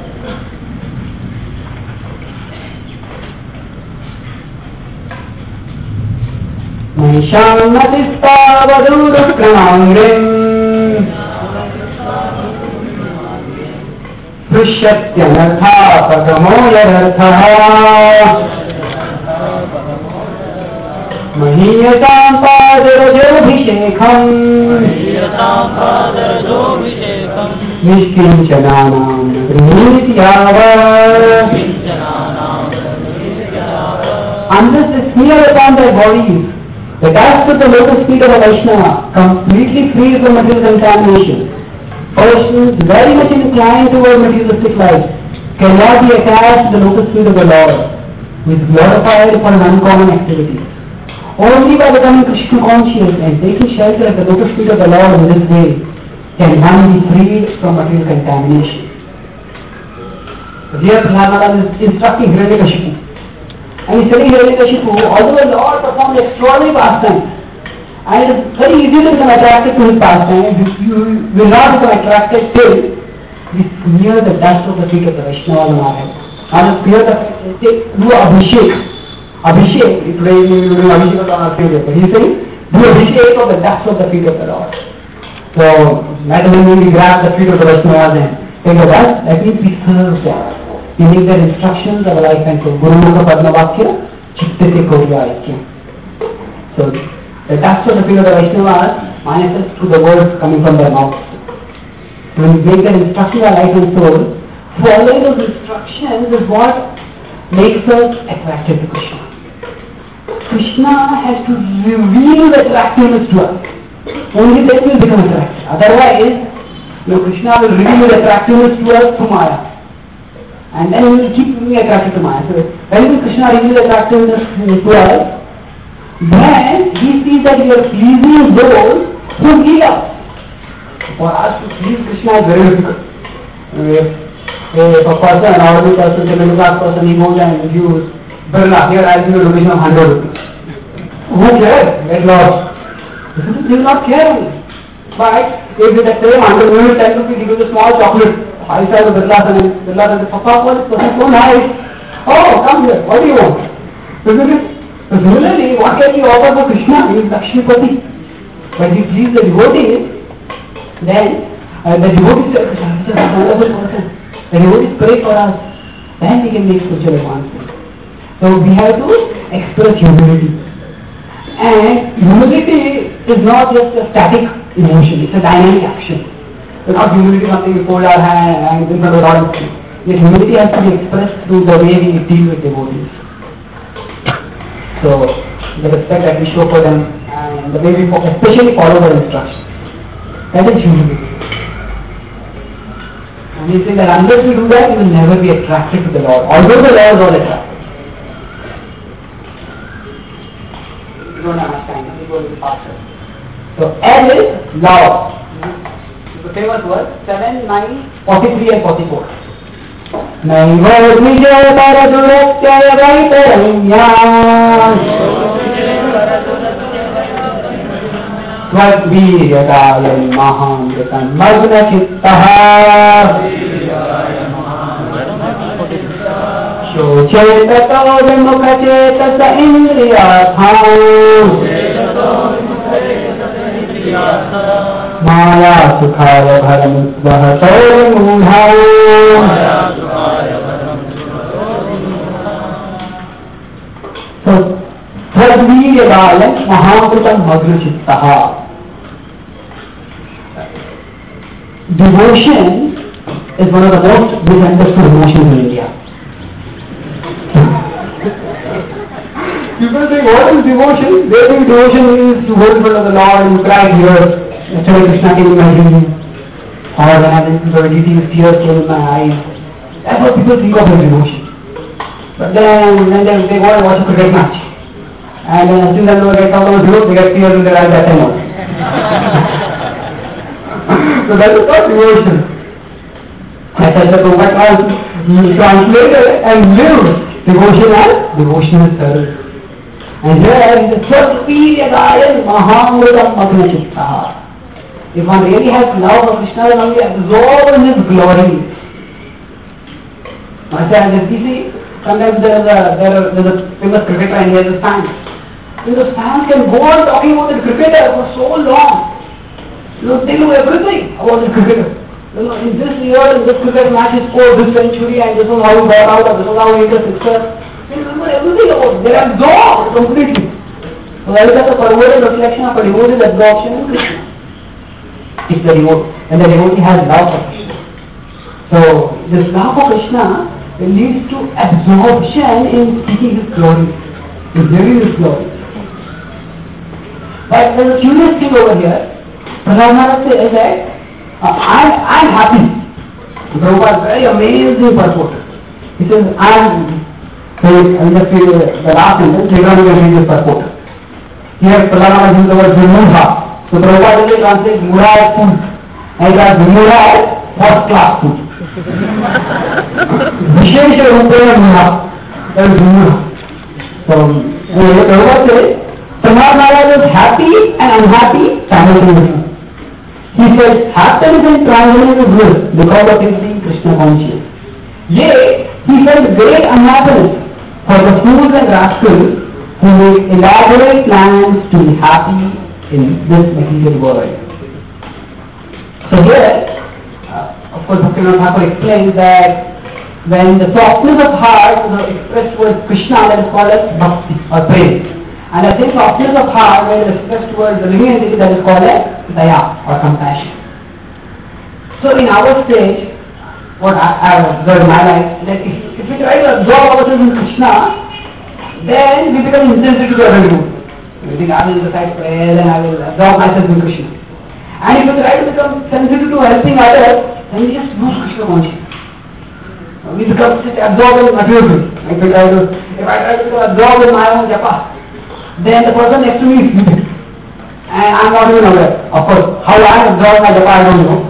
Mahishamatistavadurukranangrim Prishyatyanartha pagamo yararthaha Mahiyatam padarajobhishekam Nishkinchananam Nidhyava Unless they smear upon their bodies the dust of the lotus feet of a Vaishnava, completely free from material contamination, persons very much inclined toward materialistic life cannot be attached to the lotus feet of the Lord, who is glorified for an uncommon activity. Only by becoming Krishna conscious and taking shelter at the lotus feet of the Lord in this way can one be freed from material contamination. So here Prahlad is instructing Hiranyakashipu. And he's telling Hiranyakashipu, although the Lord performed extraordinary pastime, and it is very easy to become attracted to his pastime, you will not become attracted till we smear the dust of the feet of the Vaishnavas on our head. Now smear the, they do Abhishek. Abhishek, today we will do Abhishek on our failure, but he's saying, do Abhishek of the dust of the feet of the Lord. So, that when we grab the feet of the Vaishnavas and take the dust, that means we serve them. We make their instructions our life and so Guru Mukha Padma Vakya, Chittete Korya Aikya. So, the dust of the feet of the Vaishnavas manifests through the words coming from their mouth. So when we make their instructions our life and soul, following those instructions is what makes us attracted to Krishna. Krishna has to reveal the attractiveness to us. Only then we will become attracted. Otherwise, you know, Krishna will reveal the attractiveness to us through Maya. And then we will keep being attracted to Maya. So when Krishna reveals the attractiveness to us, then he sees that we are pleasing those who need us. For us to please Krishna is very difficult. If, if a person, an ordinary person, a middle class person, he goes and gives Birla, here I give you a donation of one hundred rupees. Who cares? Get lost. He will not care only. But if with the same one hundred, maybe ten rupees, he gives a small chocolate. I said to Birla and Birla says, Papa, what is this so nice? Oh, come here. What do you want? Isn't it? So similarly, what can you offer for Krishna? He is Lakshmipati. When he please the devotees, then uh, the devotees say, Krishna is a wonderful person. The devotees pray for us. Then we can make spiritual advancement. So we have to express humility. And humility is not just a static emotion, it's a dynamic action. So not humility something we fold our hand and in front of God. Yet humility has to be expressed through the way we deal with devotees. So, the respect that we show for them and the way we especially follow their instructions. That is humility. And he says that unless we do that, we will never be attracted to the Lord. Although the Lord is all attractive. We don't have much time, let me go a little faster. So, L is love. The famous word, seven, nine, forty-three and forty-four. Naiva Vijaya Paraduratya Vaitaranya Svadviriyadaya Mahamritam Magna Chittaha Shochetato Vimukha Chetasa Indriyatham Maya Sukhaya Bharam Vahato Mudha. So, Svadviriyadaya Mahamritam Magna Chittaha. Devotion is one of the most misunderstood emotions in India. People say, what is devotion? They think devotion is to go in front of the Lord and cry here. Yesterday Krishna came in my dream. Or when I went to the deity, tears came in my eyes. That's what people think of as devotion. But then, when they, they go and watch a cricket match. And then as soon as they get out of the group, they get tears in their eyes that time also. So that is not devotion. As I said, but now he translated and lived devotion as devotional service. And here is the Svadviriyadaya Mahamritam Magna Chittaha. If one really has love for Krishna, then we absorb in his glory. I said, as you see, sometimes there is a, there is a famous cricketer and he has a fan. And the fan can go on talking about the cricketer for so long. You know, they know everything about the cricketer. You know, in this year, in this cricket match, he scored this century and this was how he got out, or this was how he hit a sixer. They remember everything about it. They are absorbed completely. So that is the perverted reflection of a devotee's absorption in Krishna. If the devotee, and the devotee has love for Krishna. So this love for Krishna leads to absorption in speaking his glory, in living his glory. But there's a curious thing over here. Prahlad Maharaj says that uh, I'm, I'm happy. Prabhupada is very amazing purport. He says, I'm, so I'll just read the last sentence, later on we will read this purport. Here Prahlad Maharaj uses the word Vimudha. So Prabhupada will translate Mudha as food. And it has Vimudha as first class food. Vishesha Rupena Mudha. That is Vimudha. So, Prabhupada says, Prahlad Maharaj is happy and unhappy simultaneously. He felt happiness and transcendental bliss because of his being Krishna conscious. Yet, he felt great unhappiness for the fools and rascals who make elaborate plans to be happy in this material world. So here, uh, of course, Bhaktivinoda Thakur explains that when the softness of heart is expressed towards Krishna, that is called as bhakti or praise. And the same softness of heart when it is expressed towards the living entity, that is called as daya or compassion. So in our stage, what I have observed in my life, that if, if we try to absorb ourselves in Krishna, then we become insensitive to every mood. We think I will recite prayer and I will absorb myself in Krishna. And if we try to become sensitive to helping others, then we just lose Krishna consciousness. We become such absorbed in material things. If I try to, if I try to become absorbed in my own japa, then the person next to me is sleeping. And I am not even aware. Of course, how I am absorbed my japa, I don't know.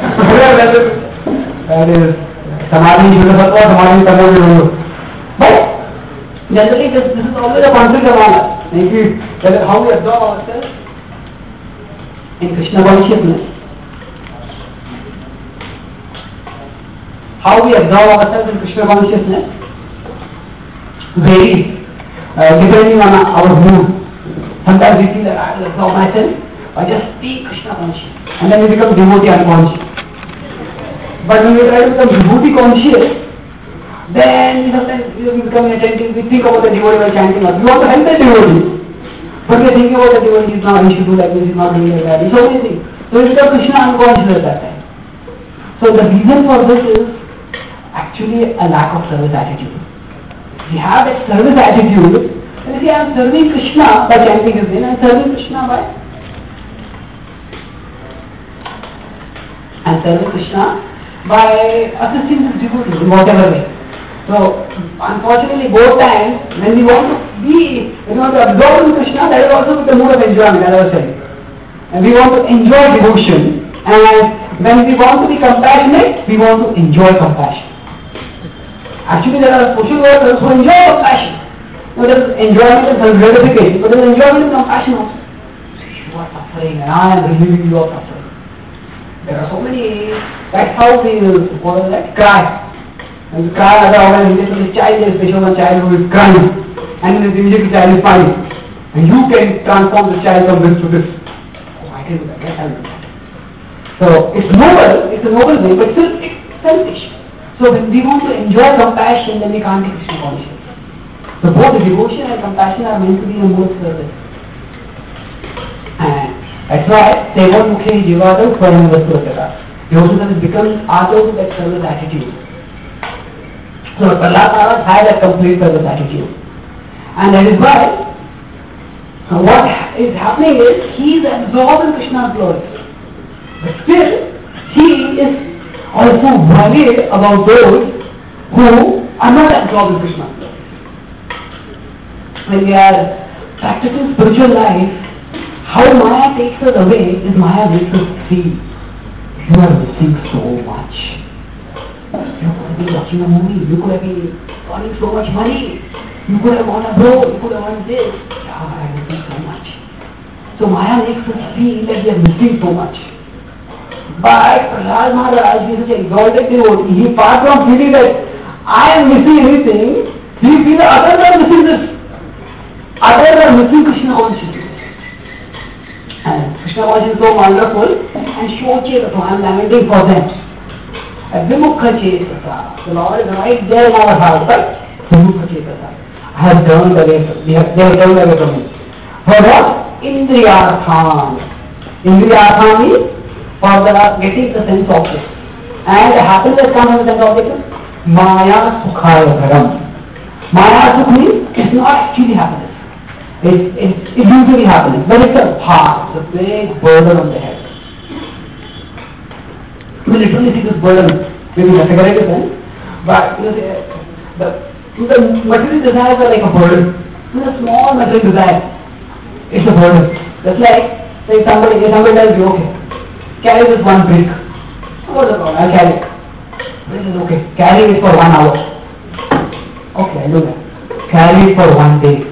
That is Samadhi, Shuddha Sattva, Samadhi, Tamoh, we don't know. But generally, this, this is always a conflict among us. If we, that is how we absorb ourselves in Krishna consciousness. How we absorb ourselves in Krishna consciousness varies uh, depending on our mood. Sometimes we feel that I will absorb myself by just being Krishna conscious, and then we become devotee unconscious. But when we try to become devotee conscious, then sometimes you know, we become inattentive. We think about the devotee while chanting. We want to help the devotee, but we are thinking about the devotee. He's not. He should do like this. He's not doing like that. So many things. So we become Krishna unconscious at that time. So the reason for this is actually a lack of service attitude. If you have that service attitude, then if you are serving Krishna by chanting his name, and serving Krishna by and serving Krishna by assisting his devotees in whatever way. So, unfortunately, both times, when we want to be, when we want to absorb in Krishna, that is also with the mood of enjoyment, as I was saying. And we want to enjoy devotion, and when we want to be compassionate, we want to enjoy compassion. Actually, there are social workers who enjoy compassion. Now, there is enjoyment and self-gratification, but there is enjoyment and compassion also. You are suffering, and I am relieving your suffering. There are so many, that's how we, what is that, cry. And you cry at the organization, the child is, they show a child who is crying, and immediately the child is fine. And you can transform the child from this to this. Oh, I can do that, yes, I will do that. So, it's noble, it's a noble way, but still it's selfish. So, when we want to enjoy compassion, then we can't be Krishna conscious. So, both devotion and compassion are meant to be in a mode of service. And that's why Sevan Mukhe Jivadam Swayam Vastu. Devotion has become out of that service attitude. So Prahlad Maharaj had a complete service attitude. And that is why uh, what is happening is he is absorbed in Krishna's glory. But still he is also worried about those who are not absorbed in Krishna's glory. When we are practicing spiritual life, how Maya takes us away is Maya makes us feel you are missing so much. You could have been watching a movie, you could have been earning so much money, you could have won a bro, you could have won this. Yeah, I am missing so much. So Maya makes us feel that we are missing so much. But Prahlad Maharaj is such an exalted devotee, he far from feeling that I am missing anything, he feels that others are missing this. Others are missing Krishna consciousness. And Krishna consciousness is so wonderful, and Shoche Tato, I am lamenting for them. Vimukha Chetasa, the Lord is right there in our heart, but Vimukha Chetasa, I have turned away from, they have, they have turned away from me. For what? Indriyarthan. Indriyarthan means for the getting the sense object. And the happiness comes from the sense object is Maya Sukhaya Bharam. Maya Sukh means it's not actually happiness. It's, it's, it's usually happening, but it's a part, it's a big burden on the head. You literally see this burden, maybe categorize it, but you know, the, the material desires are like a burden. It's a small material desire, it's a burden. Just like, say somebody, somebody tells you, okay, carry this one brick. What's the problem? I'll carry it. This is okay, carry it for one hour. Okay, I'll do that. Carry it for one day.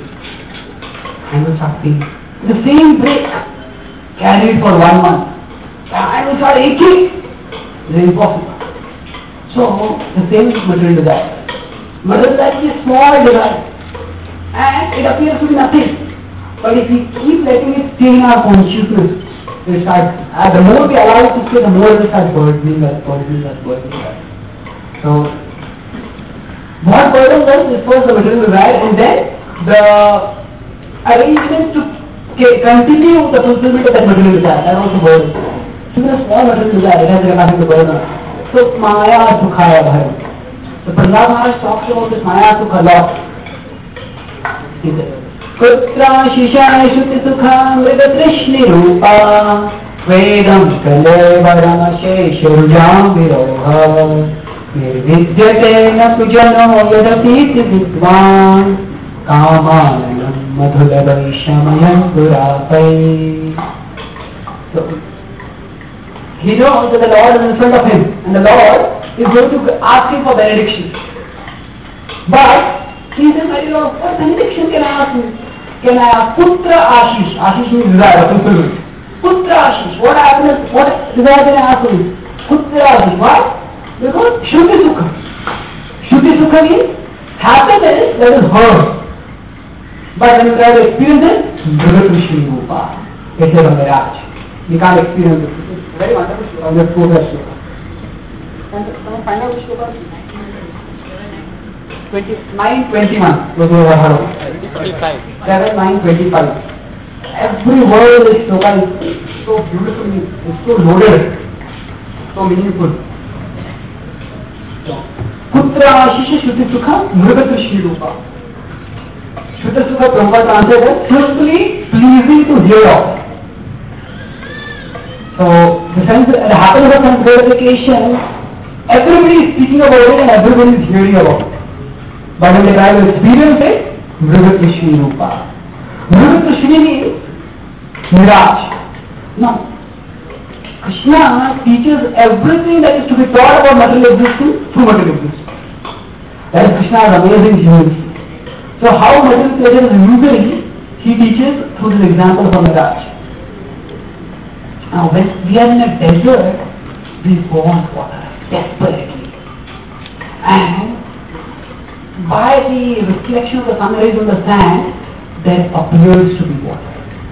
I will start feeling the same brick carried for one month. I will will start aching. It is impossible. So, the same is material desire. Material desire is a small desire and it appears to be nothing. But if we keep letting it stay in our consciousness, it starts, uh, the more we allow it to stay, the more it will start burdening us, burdening us, burdening us. So, what burdens us is first the material desire and then the arrangements to continue the fulfillment of that material desire. That also burdens. Even a small material desire, it has a capacity to burden us. So, Maya Sukhaya Bhai. So, Prahlad Maharaj talks about this Maya Sukha a lot. He says, Kutra Shishaya Shuti Sukha Mrida Trishni Rupa Vedam Kalevaram Sheshurjam Viroha Nirvidyate Na Pujano Yadapiti Vidvan Kamanam Madhulavaishamayam Purapai. So, he knows that the Lord is in front of him and the Lord is going to ask him for benediction. But he says, my Lord, what benediction can I ask you? Can I ask Putra Ashish? Ashish means desire, fulfillment. Putra Ashish, what happiness, what desire can I ask you? Putra Ashish, why? Because Shruti Sukha. Shruti Sukha means happiness that is heard. But when you try to experience it, Bhagat Vishnu Rupa. It is a mirage. You can't experience it. It's very wonderful. Let's go there. Can you find out which shloka? nine twenty-one was over seven nine twenty-five. Every word in this shloka is so beautiful, it's so loaded, so meaningful. Putra Ashish Shruti Sukha Mrigata Shri Rupa. Shruti Sukha Prabhupada translated as simply pleasing to hear of. So, the sense, the happiness of sense gratification, everybody is speaking about it and everybody is hearing about it. But when they try to experience it, Mrigata Shri Rupa. Mrigata Shri means mirage. No. Krishna teaches everything that is to be taught about material existence through material existence. That is Krishna's amazing humility. So how material pleasure is illusory, he teaches through this example of a mirage. Now when we are in a desert, we want water desperately. And by the reflection of the sun rays on the sand, there appears to be water.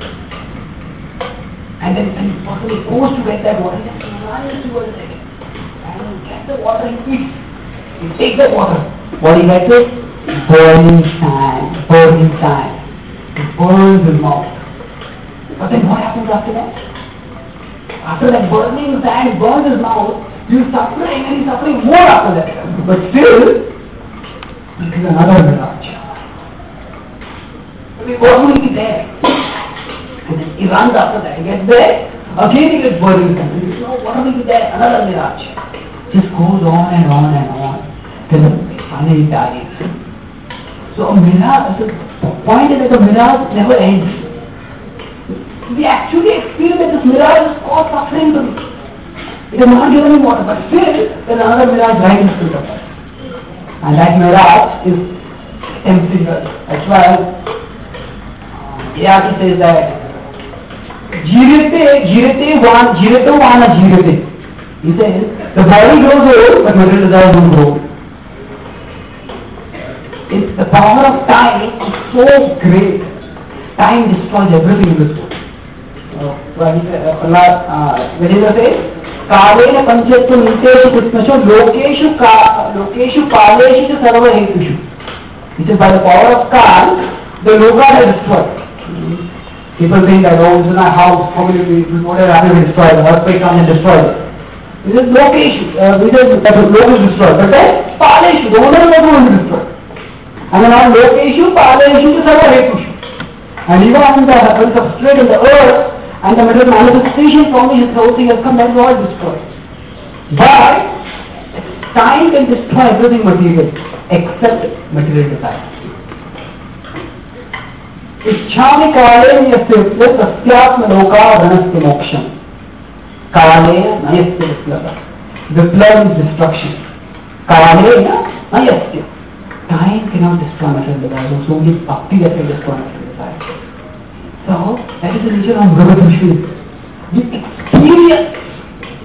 And then when the person is forced to get that water, he just runs towards it. And get the water and eats. He takes the water. What he gets is burning sand, burning sand. It burns his mouth. But then what happens after that? After that burning sand burns his mouth, he's suffering and he's suffering more after that. But still, it is another mirage. So he was only there. And then he runs after that. He gets there, again he gets burning sand. He says, no, what will be there? Another mirage. Just goes on and on and on. Till finally he dies. So a mirage, so the point is that the mirage never ends. We actually experience that this mirage is cause suffering to me. It is not given in water, but still there is another mirage right in front of us. And that mirage is tempting us. That's why Yaki says that Jirite, jirite, van, jirito, vana, jirite. He says, the body grows old, but material desire don't grow. It's the power of time is so great. Time destroys everything in this world. Vedanta says, Kalena Panchattu Niteshu Krishmashu Lokeshu Lokeshu Kaleshu Sarva Hetushu. He says, by the power of Kal, the Loka is destroyed. People think that, oh, this is my house, how will it be, whatever happens is destroyed, the earthquake comes and destroys it. This is Lokeshu, uh, this is that the Loka is destroyed. But then, Paleshu, the owner is not going to be destroyed. And then on Lokeshu, Paleshu, Sarva Hetushu. And even on the substrate in the earth, and the material manifestation from which this whole thing has come, that is all destroyed. But, time can destroy everything material, except material desire. Ichchami kale niyasya sasyatma loka dhanasya moksham. Kale nayasya viplava. Viplava is destruction. Kale nayasya. Time cannot destroy material desire. So only bhakti that can destroy material desire. So that is the nature of Bhagavad Vishnu. We experience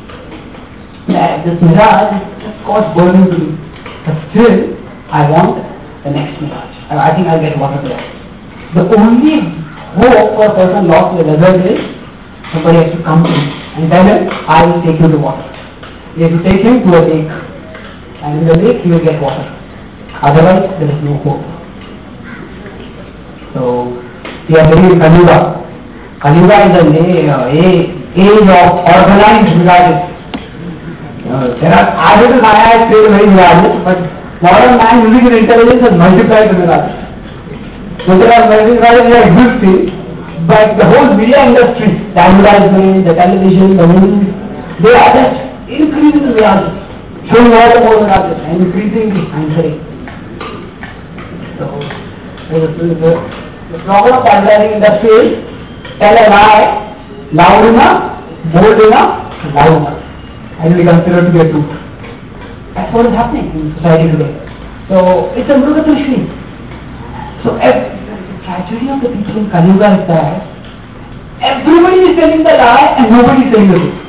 this mirage is just got burning to me. But still, I want the next mirage. I, I think I'll get water there. The only hope for a person lost in the desert is somebody has to come to him and tell him, I will take you to water. You have to take him to a lake. And in the lake, he will get water. Otherwise, there is no hope. So, we are very Kaliuga. Kaliuga is a, uh, a age of organized mirages. Uh, there are added and I have created many mirages, but modern man using his intelligence has multiplied the mirages. So there are many mirages that exist, but the whole media industry, the advertisement, the television, the movies, they are just increasing the mirages, showing all the more mirages and increasing the hindsight. So, the, the, the problem of the advertising industry is tell a lie loud enough, bold enough, loud enough, and we consider to be a truth. That's what is happening in society today. So it's a Mruga Trishni. So if, the tragedy of the people in Kaliuga is that everybody is telling the lie and nobody is telling the truth.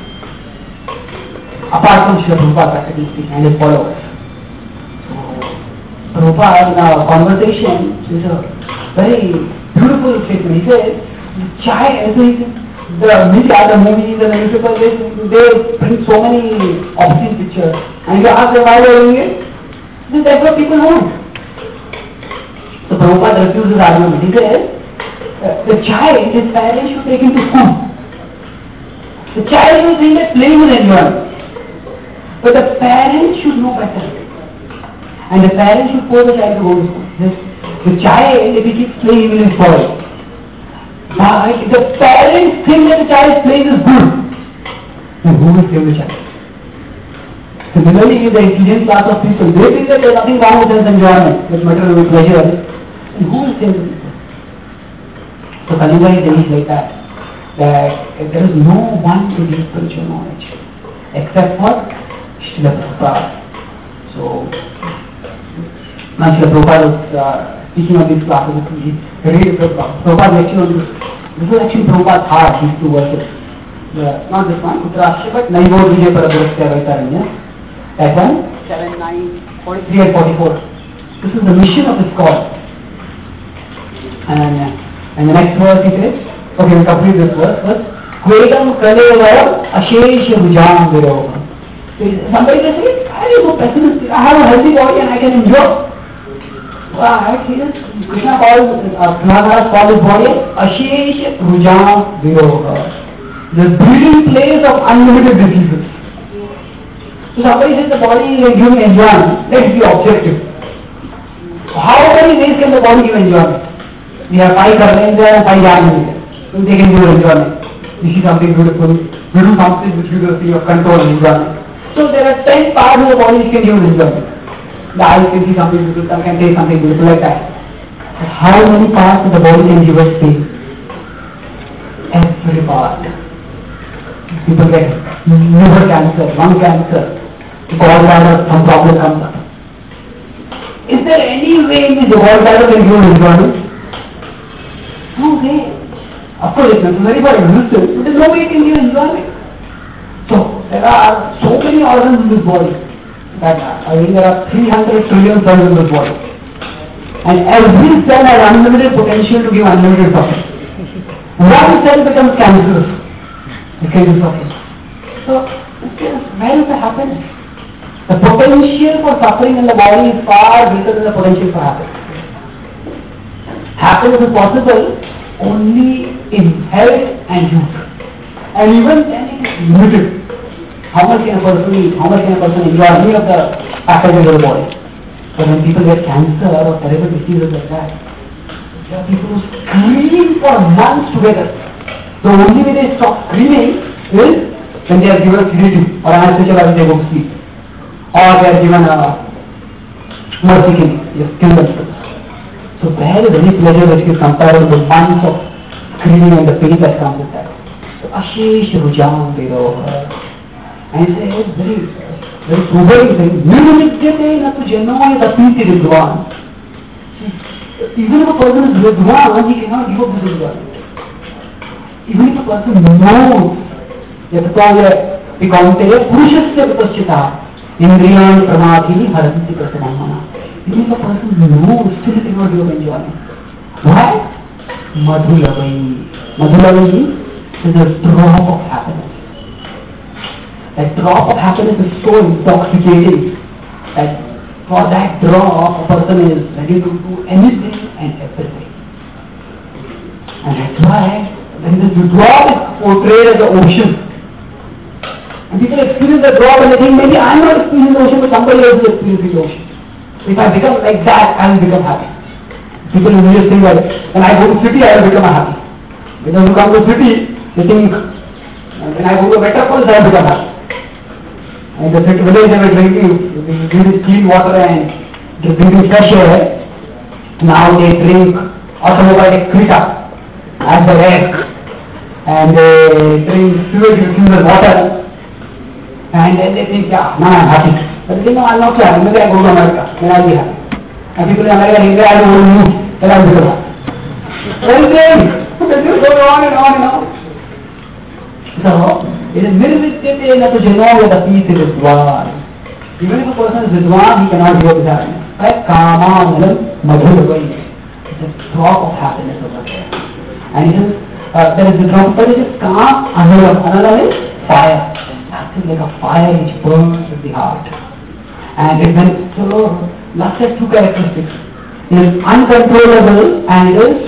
Apart from Srila Prabhupada practically speaking and his followers. So Prabhupada in our conversation is a very beautiful statement. He says, chai, so he says, the media, the movies and the newspapers, they, they bring so many obscene pictures. And you ask them why they are doing it? This is that's what people want. So Prabhupada refuses the argument. He says, uh, the child, his parents should take him to school. The child will think that playing is enjoyment. But the parents should know better. And the parents should force the child to go to school. This, the child, if he keeps playing, he will spoil. But if the parents think that the child is playing is good, then who will save the child? Similarly, the intelligent class of people, they think that there is nothing wrong with this enjoyment, with material, with pleasure, and who will save the people? So Kaliuga is saying like that, that there is no one to give spiritual knowledge, except for Srila Prabhupada. So, now Srila Prabhupada was uh, speaking of these classes, he read Prabhupada lecture on this. This is actually Prabhupada's heart, these two verses. The, not this one, Uttaraksha, but Naivo Vijay Parabhurasya Vaitaranya. That one, seven, nine, forty-three and forty-four. This is the mission of this call. And, uh, and the next verse he says, okay, we'll complete this verse first. Kvedam Kaleva Ashesha Vijam Virova. Somebody can say, I am so pessimistic, I have a healthy body and I can enjoy. Right, here Krishna calls, uh, Krishna calls his body Ashesha Vijam Virova. The breeding place of unlimited diseases. So somebody says the body is giving enjoyment. Let's be objective. How many ways can the body give enjoyment? We have five currents there and five yarns. So they can give enjoyment. You see something beautiful, you do something which gives a feel of control and enjoyment. So there are ten parts of the body which can give enjoyment. The eyes can see something beautiful, some can taste something beautiful like that. But how many parts of the body can give us pain? Every part. People get liver cancer, lung cancer, gallbladder, some problem comes up. Is there any way in which the gallbladder can give enjoyment? No way. Of course it's necessary for existence, but there is no way it can give enjoyment. So there are so many organs in this body that I mean there are three hundred trillion cells in this body. And every cell has unlimited potential to give unlimited suffering. One cell becomes cancerous. It can give suffering. So where is the happiness? The potential for suffering in the body is far greater than the potential for happiness. Happiness is possible only in health and youth. And even then it is limited. How much can a person eat? How much can a person enjoy any of the packages of the body? But when people get cancer or terrible diseases like that, there are people who scream for months together. The only way they stop screaming is when they are given sedative or anesthesia while they go to sleep. Or they are given a mercy killing, they kill themselves. So where is any pleasure which is comparable to the months of screaming and the pain that comes with that? So Ashish Rujam Viroha. And he says very, very sobering thing. Nirunityate na tu janmaya tapiti Ridwan. Even if a person is Ridwan, he cannot give up this Ridwan. Even if a person knows that Pikonte Purushasya Vipaschita Indriyan Pramadhi Haranti Prasanamana. It means a person who knows still cannot do enjoyment. Why? Madhulavai. Madhulavai is a drop of happiness. That drop of happiness is so intoxicating that for that drop a person is ready to do anything and everything. And that's why when this drop is portrayed as the ocean, and people experience the drop and they think maybe I'm not experiencing the ocean but somebody else is experiencing the ocean. If I become like that, I will become happy. People usually think that when I go to city, I will become happy. Because when you come to city, they think when I go to a metropolis, I will become happy. And the city village they were drinking, they drink clean water and they drinking fresh air. Now they drink automatic Krita as the air. And they drink sewage refusal water. And then they think, yeah, now I'm happy. But they think, no, I'm not happy. Maybe I go to America, then I'll be happy. And people in America think, I don't want to move, then I'll become happy. Well, then, they just go on and on and on. So, it is nirvidyate na tujano with the peace is Vidwan. Even if a person is Vidwan, he cannot go with happiness. Like Kama Nalam Madhulavai. It's a drop of happiness over there. And it is, uh, there is a drop, but it is Kama Analam. Analam is fire. Something like a fire which burns in the heart. And it when so lust has two characteristics. It is uncontrollable and it is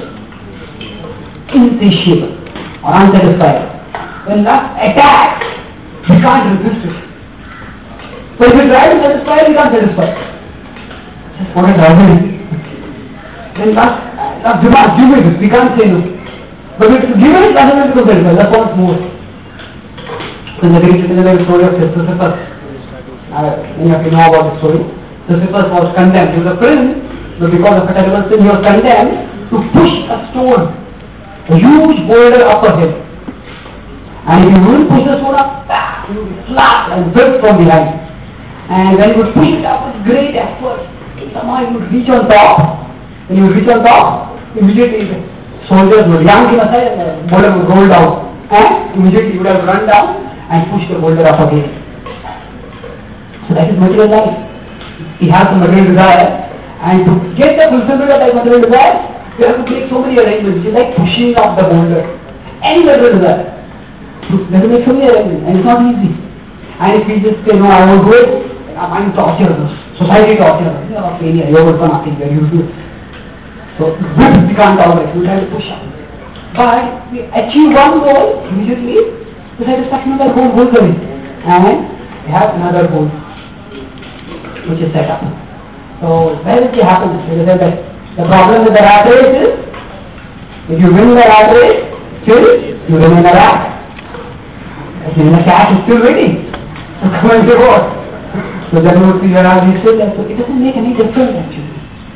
insatiable or unsatisfied. When lust attacks, we can't resist it. So if we try to satisfy it, we can't satisfy it. Just what a trouble. When lust, lust demands, give it, we can't say no. But if you give it, it doesn't become satisfied. That's what's more. So in the Greek literature, story of Sisyphus, uh, many of you know about the story. Sisyphus was condemned. He was a prince, but because of a terrible sin, he was condemned to push a stone, a huge boulder up a hill. And if you wouldn't push the stone up, you would be slapped and whipped from behind. And when you would push it up with great effort, somehow you would reach on top. When you would reach on top, immediately the soldiers would yank him aside and the boulder would roll down. And immediately you would have run down and push the boulder up again. So that is material life. He has the material desire, and to get the fulfillment of that material desire, you have to make so many arrangements. It's like pushing up the boulder. Any material desire. You have to make so many arrangements, and it's not easy. And if we just say, no, I won't do it, our mind tortures us. Society tortures us. You are a failure. You are for nothing. You are useless. So this we can't tolerate. We try to push up. But we achieve one goal immediately. The satisfaction of that goal goes away, and we have another goal which is set up. So where does it happen? It is that the problem with the rat race is, if you win the rat race, still you remain a rat. If you win a cat, is still waiting. So come and say what? So then you would see your rat is still there. So it doesn't make any difference actually.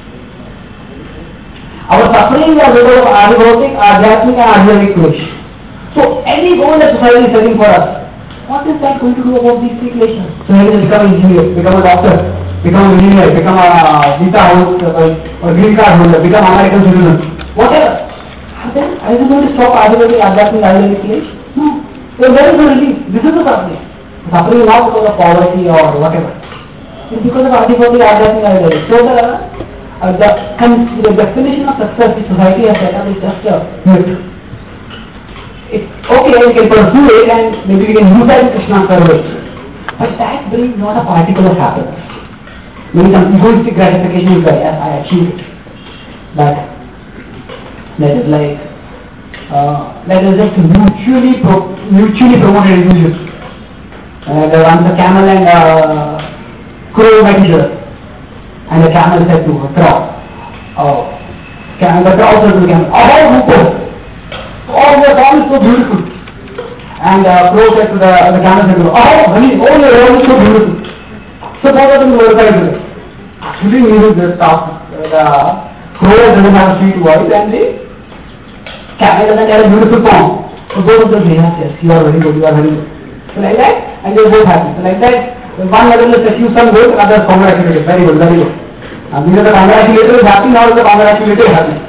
Our suffering is because of Adhibhautik, Adhyatmik and Adhyamic wish. So any goal that society is setting for us, what is that going to do about these three relations? So he will become an engineer, become a doctor, become an engineer, become a visa house, or green card holder, become American citizen, whatever. Then are you going to stop Adhibhautik, Adhyatmik, Adhyamic wish? No. So where is the relief? This is the suffering. The suffering is not because of poverty or whatever. It's because of Adhibhautik, Adhyatmik, Adhyamic. So the Uh, the, the definition of success which society has set up is just a myth. It's okay, we can pursue it and maybe we can use that in Krishna's service. But that brings not a particle of happiness. Maybe some egoistic gratification is like, yes, I achieved it. But that is like, uh, that is just mutually, pro mutually promoted illusion. Uh, there was a camel and uh, crow met each other. And the camel said to the crow, oh, camel, the crow said to the camel, oh, Rupo, oh, your farm is so beautiful. And the uh, crow said to the, the camel, said to him, oh, honey, oh, your farm is so beautiful. So both of them glorified it. Actually, he knew the stuff. The crow doesn't have a sweet voice and the camel doesn't have a beautiful form. So both of them say, yes, yes, you are very good, you are very good. So like that, and they are both happy. So like that, one level is achieve some good, another congratulated, very good, very good. And these are the congratulator is happy, now the congratulator is happy.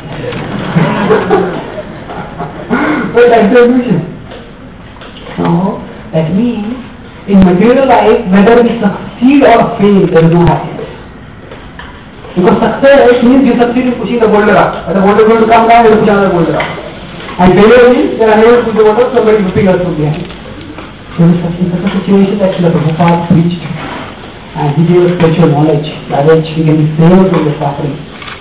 But that's the illusion. So that means in material life, whether we succeed or fail, there is no happiness. Because success means you succeed in pushing the boulder up, but the boulder is going to come down, you push another boulder up. And failure means you are unable to push the boulder, somebody whipping us from behind. So in such a situation that Srila Prabhupada preached, and he gave us spiritual knowledge, by which we can be saved from the suffering.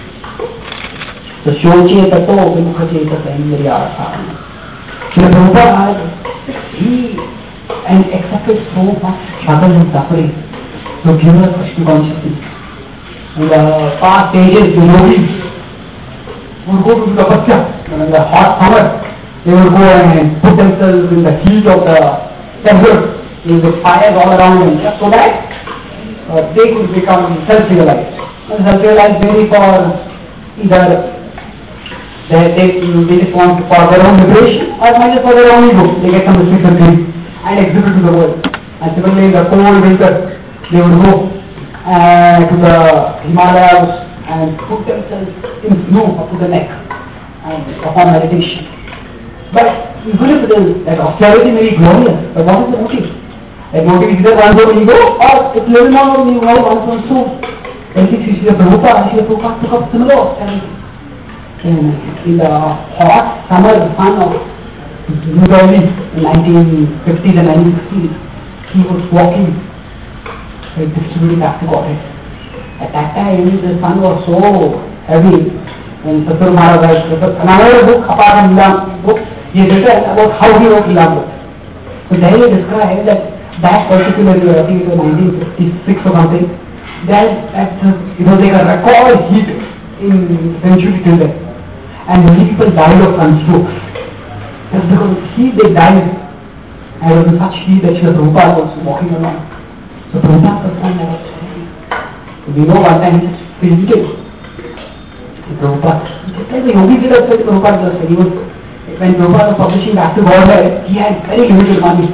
So Shoche Tato Vimukhache Tata Indriyartha. Srila Prabhupada, he and accepted so much struggle and suffering to give us Krishna consciousness. In the past ages, the yogis would go to the tapasya, and in the hot summer, they would go and put themselves in the heat of the desert, with fires all around them, just so that uh, they could become self-realized. And self-realized mainly for either they, they, they just want for their own liberation, or maybe for their own ego. They get some restricted and exhibit to the world. And similarly, in the cold winter, they would go uh, to the Himalayas and put themselves in snow up to the neck and perform meditation. But even if it is like austerity may be glorious, but what is the motive? Like motive is either one's own ego or it's living on one's own soul. And if you see the Prabhupada, Srila Prabhupada took up similar austerity. In, in the hot summer sun of New Delhi in nineteen fifties and nineteen sixties, he was walking, like, distributing back to Godhead. At that time, the sun was so heavy, and Satsur Maharaj writes, another book apart from Leela book, he has written about how he wrote Leela book. So there he describes that that particular year, I think it was nineteen fifty-six or something, that, that it was like a record heat in century till then. And many people died of sunstroke. Just because of heat they died. And it was in such heat that Srila Prabhupada was walking along. So Prabhupada was saying that we know one time he just visited Prabhupada. Just like the yogi did also, Prabhupada was saying, he was, when Prabhupada was publishing Back to Godhead, he had very limited money.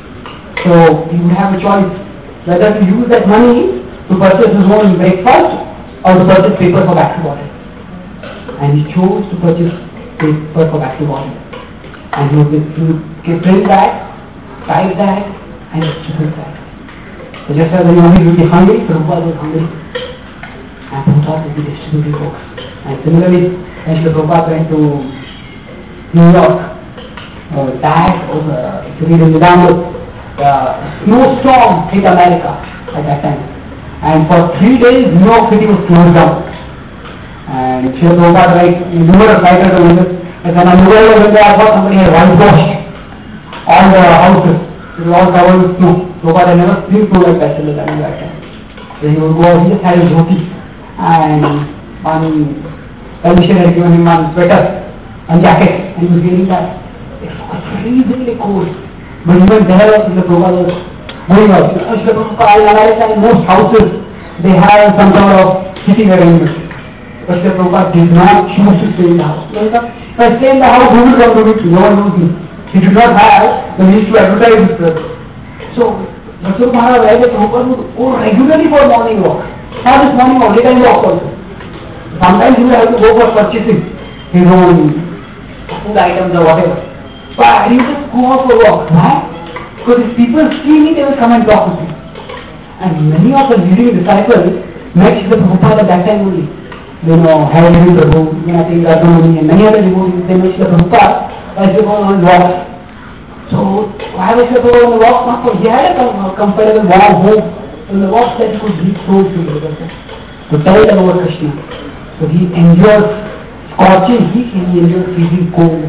So he would have a choice whether to use that money to purchase his own breakfast or to purchase paper for Back to Godhead. And he chose to purchase paper for Back to Godhead. And he would, he would print that, type that, and distribute that. So just as the yogi would be hungry, Prabhupada was hungry. And Prabhupada would be distributing books. And similarly, when Srila Prabhupada went to New York, uh, that was, uh, if you read in the download, the snowstorm hit America at that time. And for three days, New York City was closed down. And Srila Prabhupada, like numerous writers on this, and when I knew when I thought somebody had whitewashed all the houses, it was all covered with snow. Prabhupada had never seen snow like that till the time that time. So he would go, he just had his dhoti, and one permission had given him one sweater and jacket, and he was wearing that. It was freezingly cold. But even there, Srila Prabhupada was going out. Srila Prabhupada in America, in most houses, they have some sort of sitting arrangement. But Srila Prabhupada did not choose to stay in the house. If I stay in the house, who will come to meet me? No one knows me. He did not have the means to advertise his presence. So, Satsur Maharaj writes that Prabhupada would go regularly for morning walk. Not just morning walk, daytime walk also. Sometimes he would have to go for purchasing his own food items or whatever. But he would just go out for walk. Why? Because if people see me, they will come and talk with me. And many of the leading disciples met Srila Prabhupada at that time only. You know, Hari Prabhu, Vinati Radhamani, and many other devotees, they met Srila Prabhupada as they go on walks. So, why was Srila Prabhupada on the walks? Not for he had a comparable warm home. In the walks that he could reach souls to to tell them about Krishna. So he endured scorching heat and he endured freezing cold.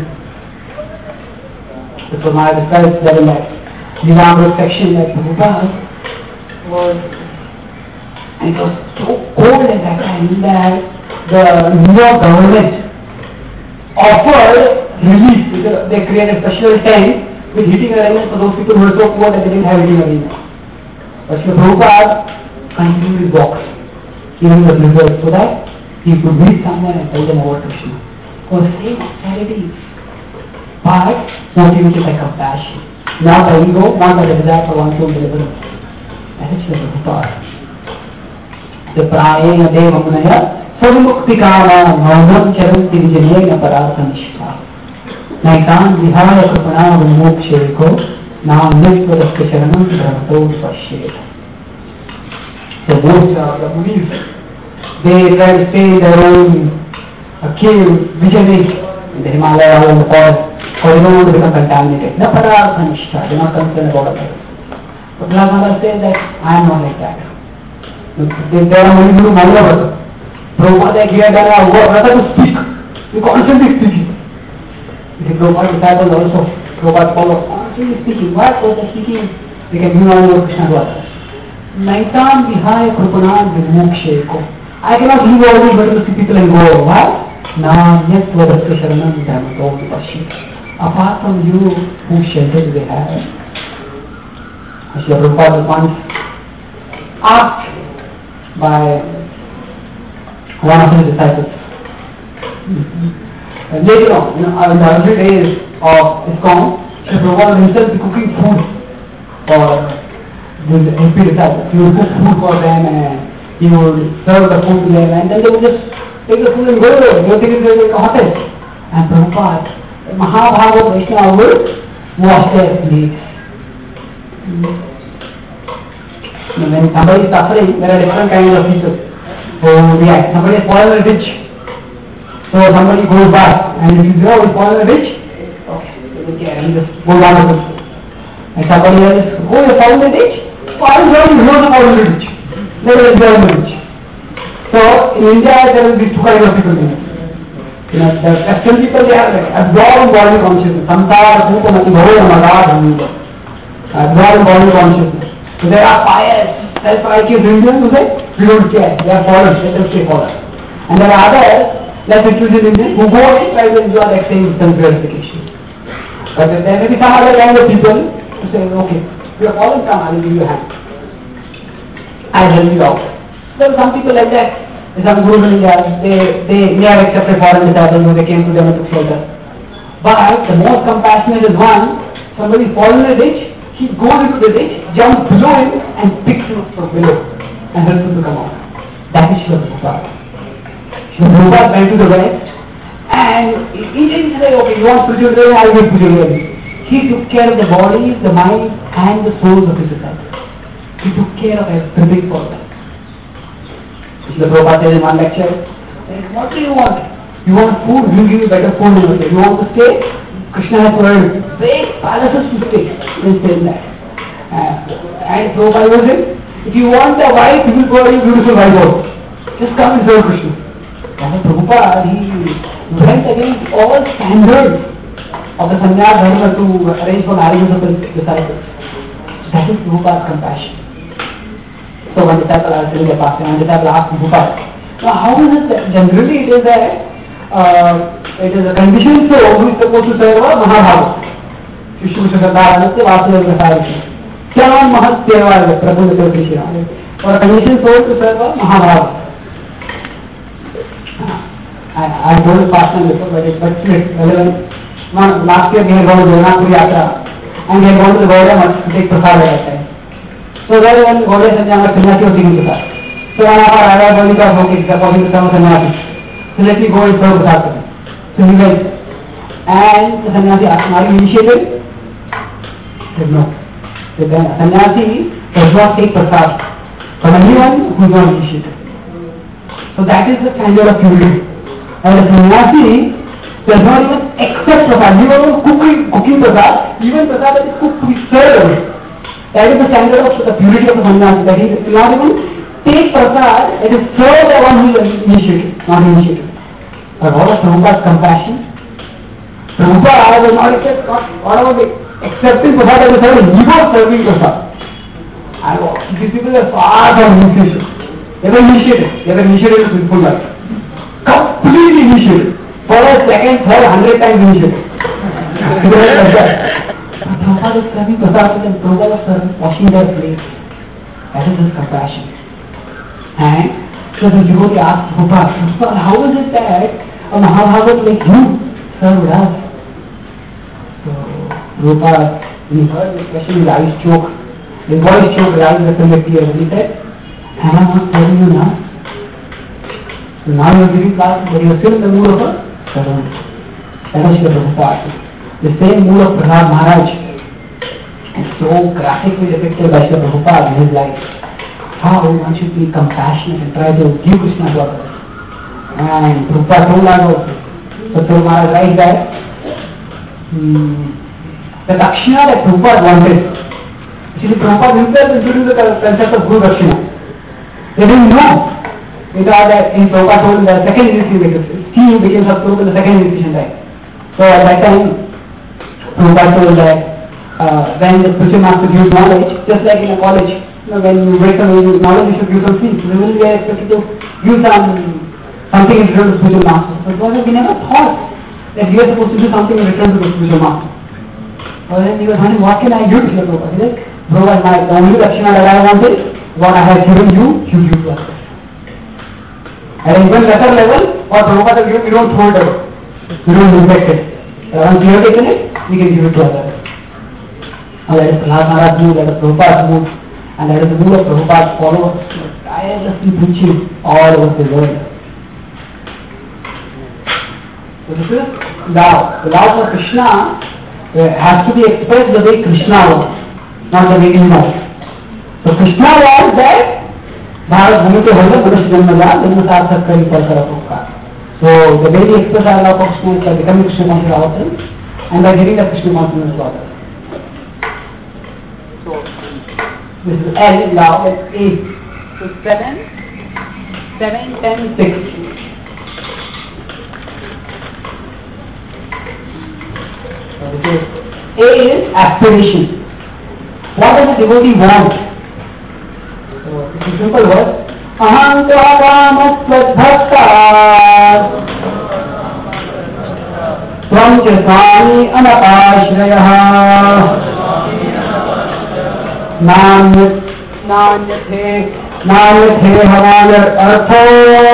So Maharaj describes that in that Divamrit section that Prabhupada was, and it was so cold at that time that the New York government offered relief. They created a special tent with heating arrangements for those people who were so poor that they didn't have heating arrangements. But Srila Prabhupada continued his walks, even in the blizzard, so that he could meet someone and tell them about Krishna. For the same austerity, but motivated by compassion, not by ego, not by the desire for one's own deliverance. That is Srila Prabhupada. The prayena devamunaya sarvamuktikana bhavam charanti vijayena parathanishta. Naitan vihaya kripana vimoksheko Now Nitya Sharanam Dharmato Pashet. So most of the Munis, they try to stay in their own uh, cave, visionary in the Himalaya or in the forest, or they don't want to become contaminated. No Parartha Nishtha, they are not concerned about others. But Prabhupada says that I am not like that. There are many Guru Malavata. Prabhupada here done a work to speak. You constantly speaking. The Prabhupada disciples also, Prabhupada followers, constantly speaking. Why Prabhupada speaking? They can give on your Krishna to others. Naitam vihaya krupanam vimoksheko. I cannot leave all these but to see people and go. Why? Na yat vadasya sharanam dharmato vipashit. Apart from you, whose shelter do they have? Srila Prabhupada was once asked by one of his disciples. Mm-hmm. And later on, you know, in the early days of ISKCON, Srila Prabhupada himself be cooking food for the H P disciples. He would cook food for them and he would serve the food to them, and then they would just take the food and go away. They would take it to like a hotel. And Prabhupada, Mahabharata Vaishnava would wash their plates. When somebody is suffering, there are different kinds of people who react. Somebody is fallen in a ditch, so somebody goes back, and if you know he's fallen in a ditch, okay, they will care and just go down to the ditch. And somebody else, oh, you're fallen in a ditch? Why is there you know the fallen in a ditch? They will enjoy the ditch. So in India, there will be two kinds of people. You know, the Western people, they are like absorbed body consciousness. Samsara, Bhuta, Mati, Bhava, Madha, Dhamma. Absorbed body consciousness. So there are pious, self-righteous Indians who say, we don't care, they are fallen, let them stay fallen. And there are others, like Christian Indians, who go and try to enjoy that same self-gratification. But there may be some other kind of people who say, okay, you are fallen, come, I will give you a hand. I will help you out. There are some people like that. Some gurus in India, they, they, they have accepted foreign disciples when they came to them and took shelter. But the most compassionate is one, somebody fallen in a ditch, he goes into the ditch, jumps below him and picks him up from below and helps him to come out. That is Srila Prabhupada. Srila Prabhupada went to the West and he didn't say, okay, you want Puja Devi, I will give Puja Devi. He took care of the body, the mind and the souls of his disciples. He took care of everything for them. Srila Prabhupada says in one lecture, what do you want? You want food? We'll give you better food. You want to stay? Krishna has provided big palaces to stay. He says that. Uh, and Prabhupada was it, if you want a wife, he will provide you a beautiful wife also. Just come and serve Krishna. And Prabhupada, he went against all standards of the sannyas dharma to arrange for marriages of his disciples. That is Prabhupada's compassion. So one disciple asked him, one disciple asked Prabhupada, now how is it that generally it is that uh, it is a conditioned soul who is supposed to serve a Mahabharata. Shishya Shakadharanatya Vasudeva Sarasya. Kya Mahat Seva Prabhu Nitya Krishna. For a conditioned soul to serve a Mahabharata. I, I told the past time before, but it's relevant. Last year we had gone to Jagannath Yatra and we had gone to the Gaudiya Math to take prasad at that time. So there was Gaudiya Sannyasi Sannyasi was taking prasad. So one of our Ayah Gaudiya thought, okay, it's supposed to become a Sannyasi. So let me go and serve prasad to him. So he went. And the Sannyasi asked, are you initiated? He said no. The Sannyasi does not take prasad from anyone who is not initiated. So that is the standard of purity. And the Sannyasi does not even accept prasad. He was cooking, cooking prasad, even prasad that is cooked to be served. That is the standard of the purity of the Sannyasi. That he will not even take prasad, it is served by one who is initiated, not initiated. But what was Prabhupada's compassion? Prabhupada was not accept, not, what about accepting prasad as a service, he was serving prasad. And these people are far from initiation. They were initiated, they were initiated with full life. Completely initiated. For a second, third, hundred times initiated. Prabhupada is serving prasad and Prabhupada is serving, washing their plates. That is his compassion. And so the devotee asked Prabhupada, how is it that a Mahabharata like you served us? So Prabhupada, when he heard this question, his eyes choked, his voice choked, his eyes were with tears, and he said, am I not serving you now? So now you are giving class, but you are still in the mood of a servant. That was Srila Prabhupada. The same mood of Prahlad Maharaj. and so graphically depicted by Srila Prabhupada in his life. How one should be compassionate and try to give Krishna to others. And Prabhupada told us also. So Prabhupada Maharaj writes that hmm, the Dakshina that Prabhupada wanted, actually Prabhupada himself introduced the concept of Guru Dakshina. They didn't know. Because that in Prabhupada told the second initiation, he became Satguru in the second initiation time. So at that time, Prabhupada told that uh, when the spiritual master gives knowledge, just like in a college, you know, when you break some knowledge, you should give some fees. So we will be expected to give some something in return to the spiritual master. But we never thought that we are supposed to do something in return to the spiritual master. So then he was wondering, what can I give to the Prabhupada? He said, Prabhupada, my the only Dakshina that I wanted, what I have given you, you give to others. At an even lesser level, what Prabhupada gives, we don't throw it away. We don't reject it. Once we have taken it, we can give it to others. And that is Prahlad Maharaj mood, that is Prabhupada's mood, and that is the mood of Prabhupada's followers, tirelessly preaching all over the world. So this is love. The love for Krishna uh, has to be expressed the way Krishna was, not the way we know. So Krishna was that Bharat Bhumi ke hoga Manushya Janma ja Janma Sarthak Kari Parsara Pukka. So the way we express our love for Krishna is by becoming Krishna conscious ourselves and by giving the Krishna consciousness to others. So this is L now, let's eight. So seven, seven, ten, six. So this is A is aspiration. What does a devotee want? So it's a simple word. Aham tvagamastvadbhakta tvam jasami anapashrayah nanyat nanyathe nanyathe havanir artho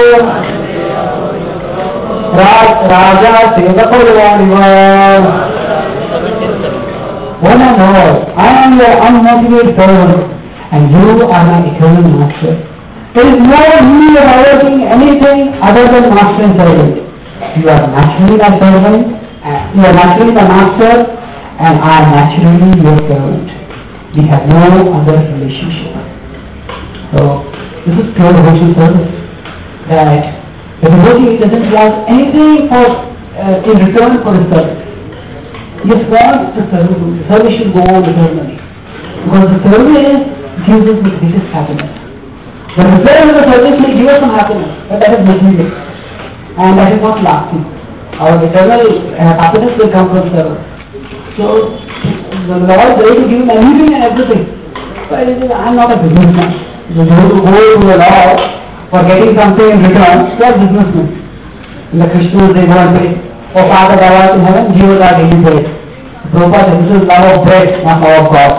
raj raja sevakavaniva. One and all, I am your unmotivated servant and you are my eternal master. There is no need of awaiting anything other than master and servant. You are naturally my servant, and you are naturally my master, and I am naturally your servant. We have no other relationship. So, this is pure devotional service. That the devotee doesn't want anything for uh, in return for his service. He just wants the service. The service should go on eternally. Because the service gives us the greatest happiness. The return of the service may give us some happiness, but that is misleading. And that is not lasting. Our eternal uh, happiness will come from service. So, the Lord is ready to give him anything and everything. But I am not a businessman. If you go to the Lord for getting something in return, you are a businessman. In the Christians, they go and say, oh Father, thou art in heaven, give us our daily bread. Prabhupada says, this is love of bread, not love of God.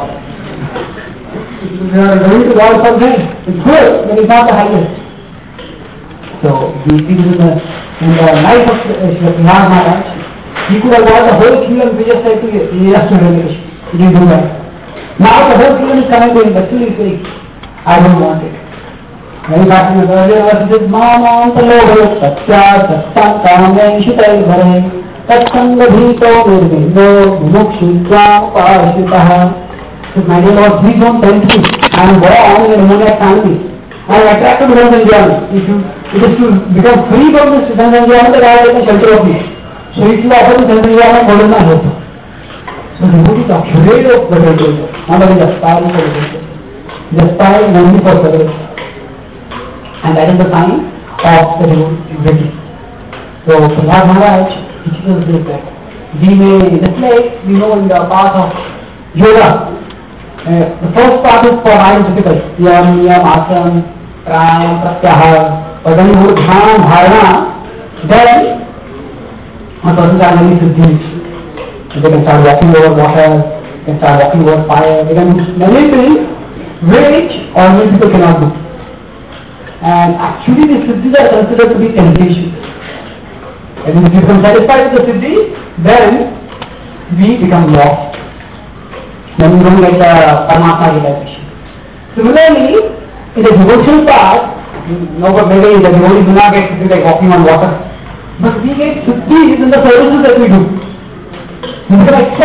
We are going to God for bread. It's good, but it's not the highest. So, we see this in the, in the life of Srila Prahlad Maharaj. He could have got the whole kingdom, we just said to you, he has to relish. He didn't do that. Now the whole kingdom is coming to him, but still he says, I don't want it. Very back in the earlier verse, it says, Mama Antaloho Satya Satsam Kamen Shitai Bhare Tatsanga Bhito Nirvindo Mukshitvam Pashitaha. So my dear Lord, please don't tempt me. I am born in a demoniac family. I am attracted to sense enjoyment. If you, it is to become free from this sense enjoyment that I will take shelter of me. So if you offer the sense enjoyment, what is my hope? So devotees are afraid of the devotee, not only aspiring for the devotee. They aspire only for service. And that is the sign of the devotee. So Prahlad Maharaj teaches us this that we may, just like we know in the path of yoga, uh, the first part is for mind difficult. Yam, niyam, asana, pranayam, pratyahara. But when you do dhyan, dharana, then a person can really siddhis. They can start walking over water, they can start walking over fire, they can do many things which ordinary people cannot do. And actually the siddhis are considered to be temptations. And if you become satisfied with the siddhi, then we become lost. Then we don't get the Paramatma realization. Similarly, in the devotional part, no, but maybe the devotees do not get siddhi like walking on water. But we get siddhis in the services that we do. We become expert.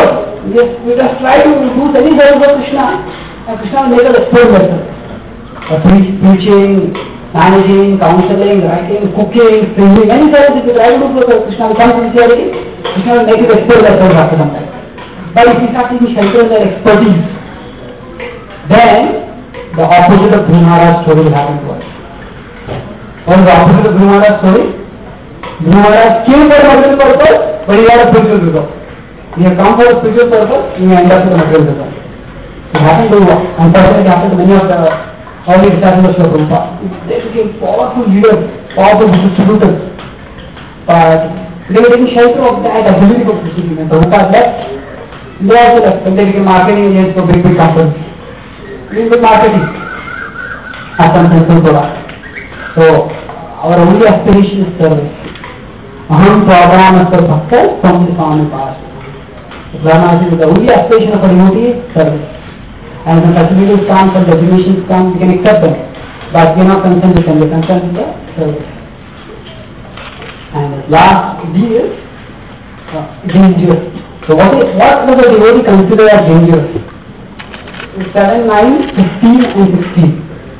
we just, we just try to do any service for Krishna, and Krishna will make us explore better. Uh, pre- preaching, managing, counseling, writing, cooking, singing, any service if you try to do for Krishna with some sincerity, Krishna will make you explore that service after some time. But if you start taking shelter in their expertise, then the opposite of Dhruva Maharaj's story will happen to us. What is the opposite of Dhruva Maharaj's story? Dhruva Maharaj came for a material purpose, but he had a spiritual result. He had come for a spiritual purpose, he may end up with a material result. It happened to, unfortunately, it happened to many of the early disciples of Prabhupada. They became powerful leaders, powerful distributors, but they were taking shelter of that ability of distributing. And Prabhupada left, they also left, and they became marketing agents for big, big companies. Doing good marketing as some simple product. So, our only aspiration is service. Aham Prabhamasar Bhakta from the Swami past. The only aspiration of a devotee is service. And when facilities come, when designations come, we can accept them. But we are not concerned with them, we are concerned with the service. And the last D is uh, dangerous. So what, is, what does a devotee consider as dangerous? seven, nine, fifteen and sixteen.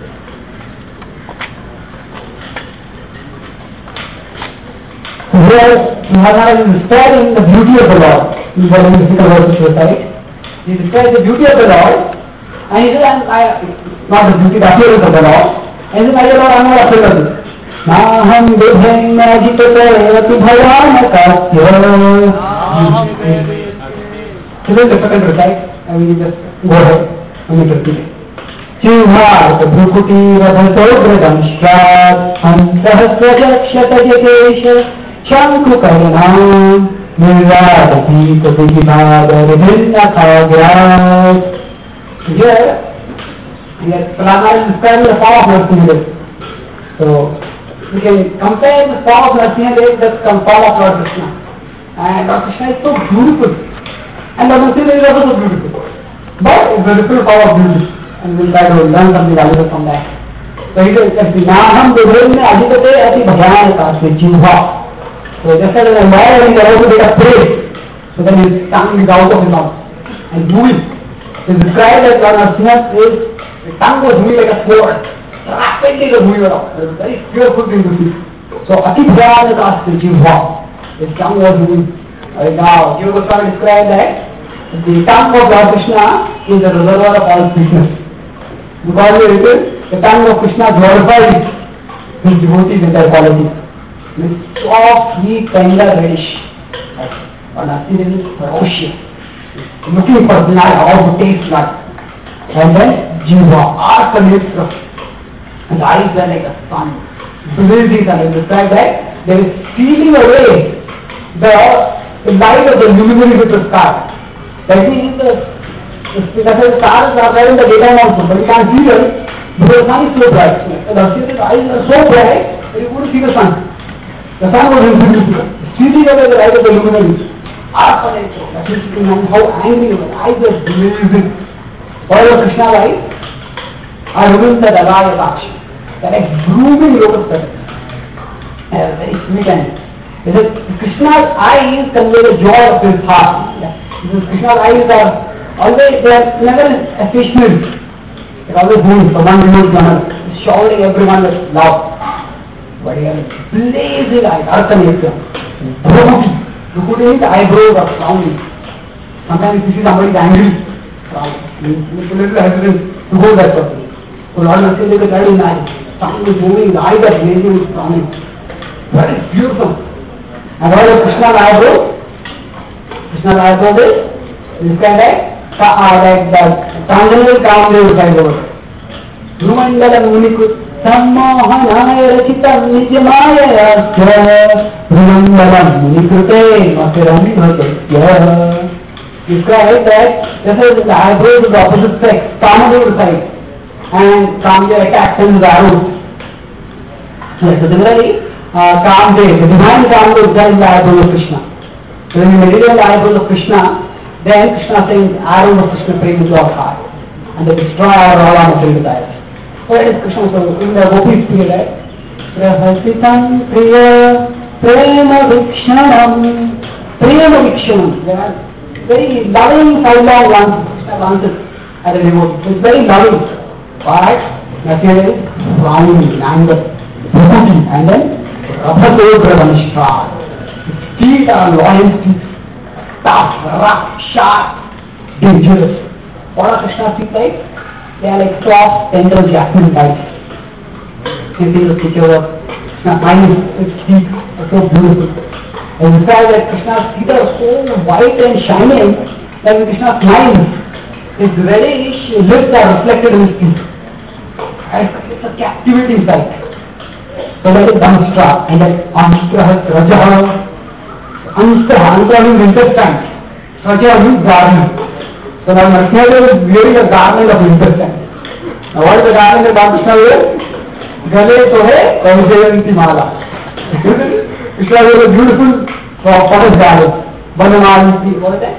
So here Maharaj is describing the beauty of the Lord. He is following the physical verse which was right. He describes the beauty of the Lord, and he says, I, not the beauty, the appearance of the Lord. And he says, my Lord, I am not afraid of this. Naham vidhem ajitata bhavan kasya. So this is difficult to recite. I mean, just go ahead. Chivhat bhukuti radhasobradamshrat antahaswajkshatayakesha shankhukaranam nirvadati kadivibhadarivinnakhagyat. Here, here Prahlad is describing the form of Narasimha. So, we can compare the form of Narasimha with the form of Lord Krishna. And Lord Krishna is so beautiful. And Lord Narasimha is also so beautiful. But it's a different form of beauty, and we'll try to learn something valuable from that. So he says, Naham Vidhem Ajitate Ati Bhajanaka Jivha. So just as a lawyer is allowed to take a prey, so then his tongue is out of his mouth. And moving. It's described that Lord Narasimha is, his tongue was moving like a sword. Rapidly it was moving around. It was a very fearful thing to see. So Ati Bhajanaka Jivha. His tongue was moving. Right now, Jiva Goswami described that the tongue of Lord Krishna is the reservoir of all sweetness. Because it is the tongue of Krishna glorifies his devotees in their quality. With soft, sweet, tender, reddish. But nothing is ferocious. Looking for blood, how to taste blood. And then Jiva, arc the lips, and the eyes are like a sun. Blazing sun. It is described that there is stealing away the, the light of the luminary with the sky. That means the, the, the stars are there in the daytime also, but you can't see them because the sun is so bright. The Narasimha's eyes are so bright that you couldn't see the sun. The sun was invisible. Stealing away the light of the luminaries. That is how angry the eyes are blazing. All of Krishna's eyes are remains that Alaya Lakshmi. That is blooming lotus petals. Very sweet and because Krishna's eyes convey the joy of his heart. Because Krishna's eyes are always, they are never stationary. They are always moving from one remote to another, showering everyone with love. But he has blazing eyes, Arthanetya. Bhukuti. Bhukuti means the eyebrows are frowning. Sometimes if you see somebody is angry, it's a little hesitant to hold that person. So Lord Narasimha is very nice. Something is moving, the eyes are blazing with frowning. Very beautiful. And all of Krishna's eyebrows, Krishna's eyebrows is described as like the Tanjana Kamdev eyebrows. Rumandala Munikut Sammohanaya Rachitam Nijamaya Yasya Rumandala Munikute Masiram Bhatasya. Described that this is the eyebrows of the opposite sex, Kamadev side, and Kamadev attacks him with arrows. So similarly, Uh, Kamdev, the divine Kamdev is in the eyebrows of Krishna. So when you meditate on the eyebrows of Krishna, then Krishna sends arrows of Krishna prema to our heart. And they destroy our all material desires. So that is Krishna. So in the Gopis period, right? Prahasitam priya prema vikshanam prema vikshanam. very loving sidelong one. Krishna dances at a devotee. It's very loving. But Narasimha is frowning in anger, and then Rabhadogravanishra. His feet are lion feet, tough, rough, sharp, dangerous. What are Krishna's feet like? They are like soft, tender jasmine lights. You see the picture of Krishna's eyes, his feet are so beautiful. And the fact that Krishna's feet are so white and shining, that when Krishna smiles, his reddish lips are reflected in his feet. And it's a captivating sight. So that is Dhamstra, and that Anstra has Rajaha. Anstra, Anstra means intestine. Rajaha means garment. So now Narasimha is wearing a garment of intestine. Now what is the garment that Krishna wears? Gale to hai, Kaujayanti Mala. Krishna wears a beautiful forest garment. Vanamali, what is that?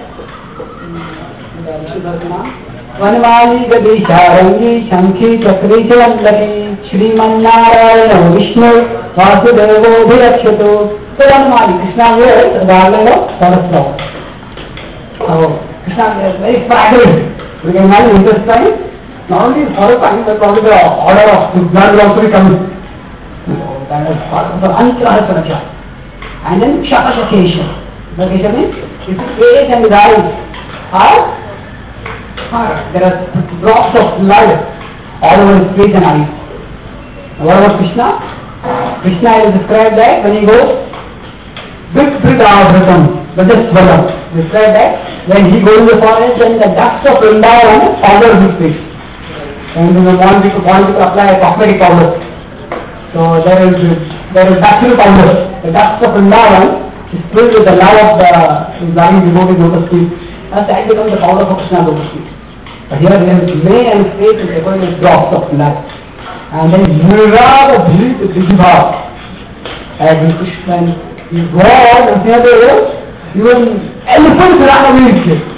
वनमाली गदीशारंगी शंखी चक्री चवंदकी Sriman Narayana Vishnu वासुदेवोभिरक्षतु. So Vanamali, Krishna wears a garland of forest flowers. So Krishna is very fragrant. We can imagine intestine, not only horrifying, but probably the order of his blood will also be coming. So that is part of the Antrahasanacha. And then Shakashakesha. Shakashakesha means his face and his eyes are there are drops of blood all over his face and eyes. What about Krishna? Krishna is described that when he goes Vikritavratam, Vajasvaram, described that when he goes in the forest, then the dust of Vrindavan powders his face. And in the morning people want to apply a cosmetic powder. So there is there is natural powder. The dust of Vrindavan is filled with the love of the loving devotee lotus feet. And that becomes the powder for Krishna lotus feet. But here we have mane and his face is echoing with drops of blood. And then Nirada Bhrit Dijibha. As in Krishna is God, and here even elephants ran away in fear.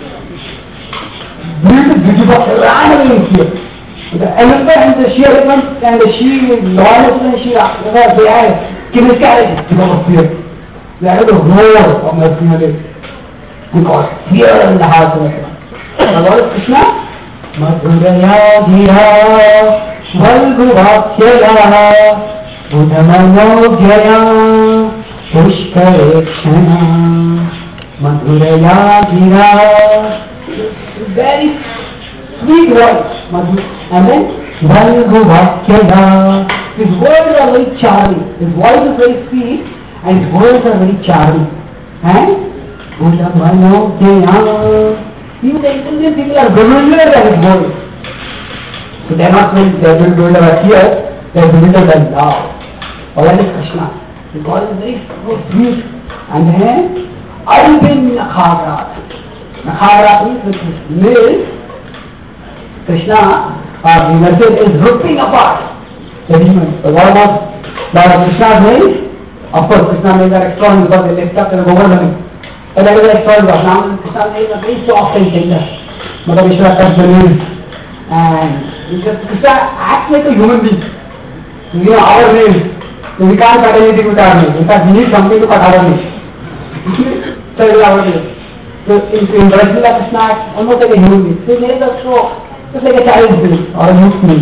Bhrit Dijibha ran away in fear. The elephant and the she elephant and the she lioness and she Rakshasa, they had miscarriages because of fear. They had the roar of Narasimha because fear in the heart of everyone. Now what is Krishna? Madhuraya dhiya valguvakhyaya budhamanogyaya pushkarekshana. Madhuraya dhiya, very sweet voice, Madhur. And then valguvakhyaya, his words are very charming. His voice is very sweet and his words are very charming. And budhamanogyaya, even the intelligent people are familiar with his voice. So they are not going to do it over here, they are doing it by love. Or that is Krishna. His voice is very so sweet. And then, Arvin Nakhagrat. Nakhagrat means with his nails, Krishna, or the message is ripping apart the demons. So what about Krishna's nails? Of course, Krishna's nails are extraordinary because they lift up the Govardhana. But that is an extraordinary. Now Krishna's nails are very soft and tender. Mother Vishwa cuts the nails. And because Krishna acts like a human being. You know, our nails. So we can't cut anything with our nails. In fact, we need something to cut our nails. So it is our nails. So in, in Brajlila, Krishna acts almost like a human being. So his nails are so, just like a child's nail or a youth's nail.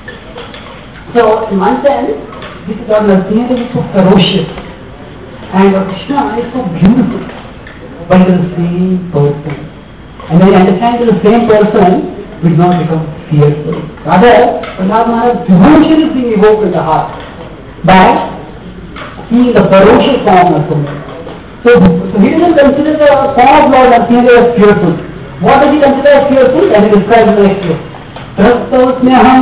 So in one sense, this is our Narasimha is so ferocious. And Krishna is so beautiful. But it is the same person. And when you understand it is the same person, we do not become fearful. Rather, Prahlad Maharaj devotion is being evoked in the heart by seeing the ferocious form of Narasimha. So, so he doesn't consider the form of Lord Narasimha as fearful. What does he consider as fearful? As he describes in the next verse. Trastosmyaham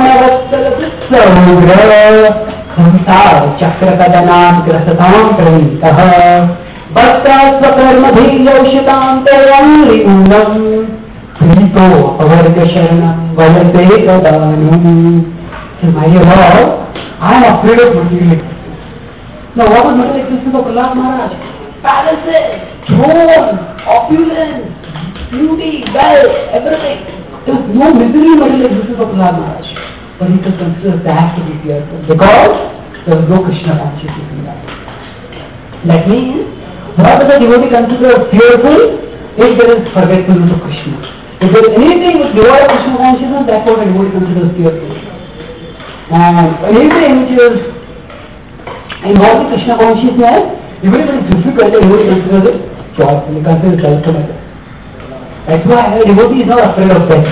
krupanavatsalasaugra khamsar chakrakadanan grasatam pravintah Bhaktasvakarmadhiyoshitam terangriundam Prito avargasharanam valate kadanam. So my dear Lord, I am afraid of material. Now what was material existence of Prahlad Maharaj? Palaces, throne, opulence, beauty, wealth, everything. There was no misery in material existence of Prahlad Maharaj. But he could consider that to be fearful because there was no Krishna consciousness in that. That means what does a devotee consider fearful if there is forgetfulness of Krishna. If there is anything which devoid of Krishna consciousness, that's what a devotee considers pure bliss. And anything which is involving Krishna consciousness, even if it is difficult, a devotee considers it joyful, he considers it ultimate. That's why a devotee is not afraid of death.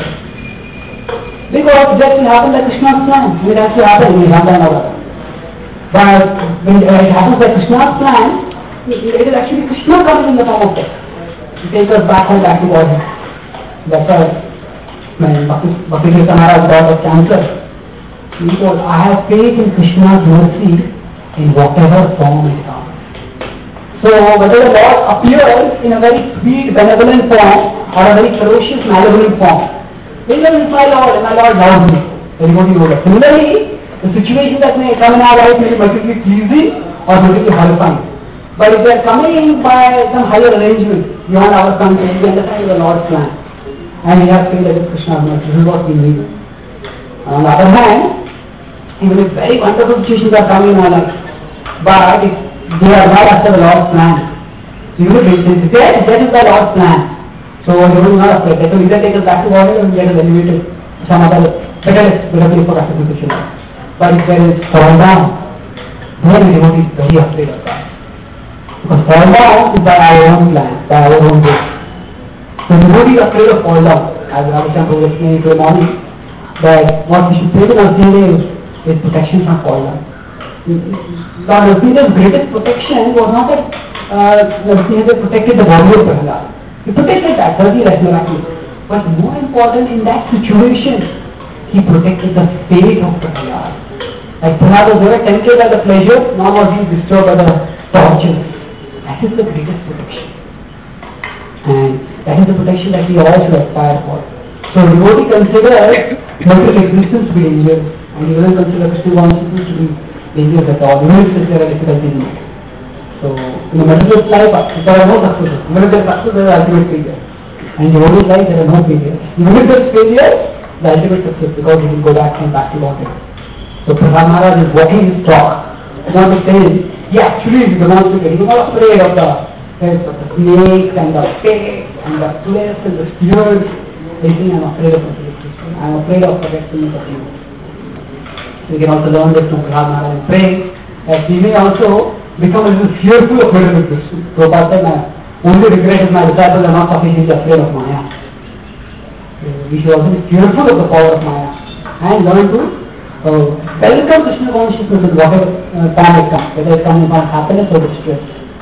Because death will happen by Krishna's plan. It has to happen in Ramdana. But when it happens by Krishna's plan, it is actually Krishna coming in the form of death. He takes us back home, back to body. That's why when Bhakti Tirtha Maharaj died of cancer, he told, I have faith in Krishna's mercy in whatever form it comes. So whether the Lord appears in a very sweet, benevolent form or a very ferocious, malevolent form, even if my Lord, and my Lord loves me, everybody knows that. Similarly, the situation that may come in our life may be particularly pleasing or particularly horrifying. But if they are coming in by some higher arrangement beyond our control, we understand the Lord's plan. And we have faith that it's Krishna's mercy. This is what we need. On the other hand, even if very wonderful situations are coming in our life, but if they are not after the Lord's plan, so you will be sincere, that is the Lord's plan. So you will not afraid. That will either take us back to body or get us elevated to some other better better place for sacrifice. But if there is fall down, then the devotee is very afraid of that. Because fall down is by our own plan, by our own way. So the devotee is afraid of fall down. As Ravichandra was explaining to the morning, that what we should pray to Narasimha is, is protection from fall down. Lord Narasimha's greatest protection was not that uh, Narasimha protected the body of Prahlad. He protected that, thirty miraculous. But more important, in that situation, he protected the fate of Prahlad. Like Prahlad was never tempted by the pleasure, nor was he disturbed by the torture. That is the greatest protection. And that is the protection that we all should aspire for. So devotee considers material existence to be dangerous, and he doesn't consider Krishna consciousness to be dangerous at all, even if there are difficulties in it. So in the material life, there are no successes. Even if there is success, there is ultimate failure. And in devotee's life, there are no failures. Even if there is failure, the ultimate success, because he will go back and back to body. So Prahlad Maharaj is walking his talk. What he says, he actually is demonstrated. He was not afraid of the heads of the snakes and the pigs and the cliffs and the spears. They think, I'm afraid of materialism. I'm afraid of forgetfulness of you. We can also learn this from Prahlad Maharaj and pray that we may also become a little fearful of materialism. Prabhupada said, my only regret is my disciples are not sufficiently afraid of Maya. We should also be fearful of the power of Maya and learn to uh, welcome Krishna consciousness in whatever uh, time it comes, whether it comes upon happiness or distress.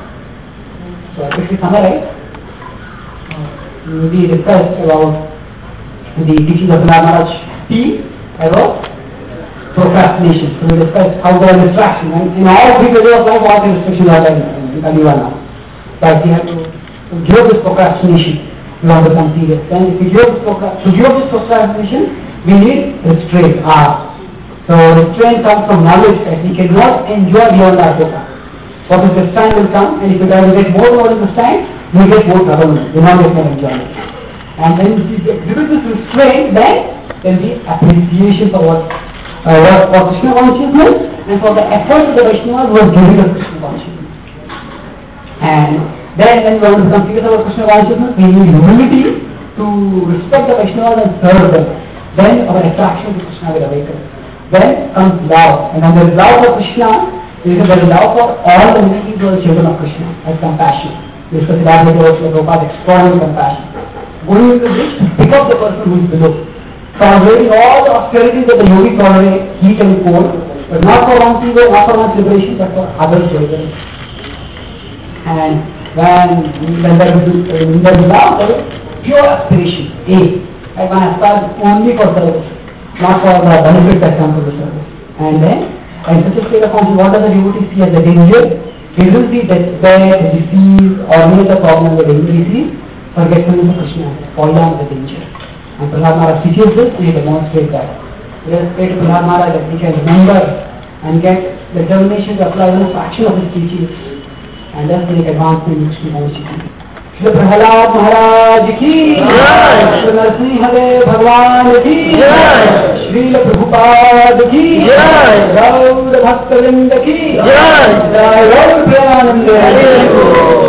So I quickly summarize. Uh, we discussed about the teachings of Prahlad Maharaj P about procrastination. So we discussed how there are distractions. And in all three phases of life, all the restrictions are there in Kalivala. But we have to, to give up this procrastination. We want to become serious. Then if we give up this, to give up this procrastination, we need restraint, R. So restraint comes from knowledge that we cannot enjoy beyond our quota. What is this time will come, and if we try to get more knowledge this time, we get more trouble, we will not get more enjoyment. And then if we exhibit this restraint, then there will be appreciation for what, uh, what for Krishna consciousness and for the efforts of the Vaishnavas who are giving us Krishna consciousness. And then when we want to become serious about Krishna consciousness, we need humility to respect the Vaishnavas and serve them. Then our attraction to Krishna will awaken. Then comes love, and when there is love for Krishna, there is a love for all the entities who are the children of Krishna, as compassion. This is the Prabhupada's extraordinary compassion. Going into this to pick up the person who is below. Tolerating all the austerities that the yogi tolerate, heat and cold, but not for one's ego, not for one's liberation, but for others' children. And when, when there is when there is love, there is pure aspiration, A. Like one aspires only for service, not for the benefit that comes from the service. And then, in such a state of consciousness, what does the devotee see as a danger? He doesn't see despair, disease, or any other problem with the danger. He sees forgetfulness of Krishna, fall down the danger. And Prahlad Maharaj teaches this, and he demonstrates that. Let us pray to Prahlad Maharaj that he can remember and get the determination to apply one fraction of his teachings, and thus make advancement in Krishna consciousness. Shri Prahlad Maharaj ki Jai, Shri Narasimha Dev Bhagwan ki Jai, Shri Prabhupada ki Jai, Gaur Bhakta Vrinda ki Jai, Jai Gaur Premanande.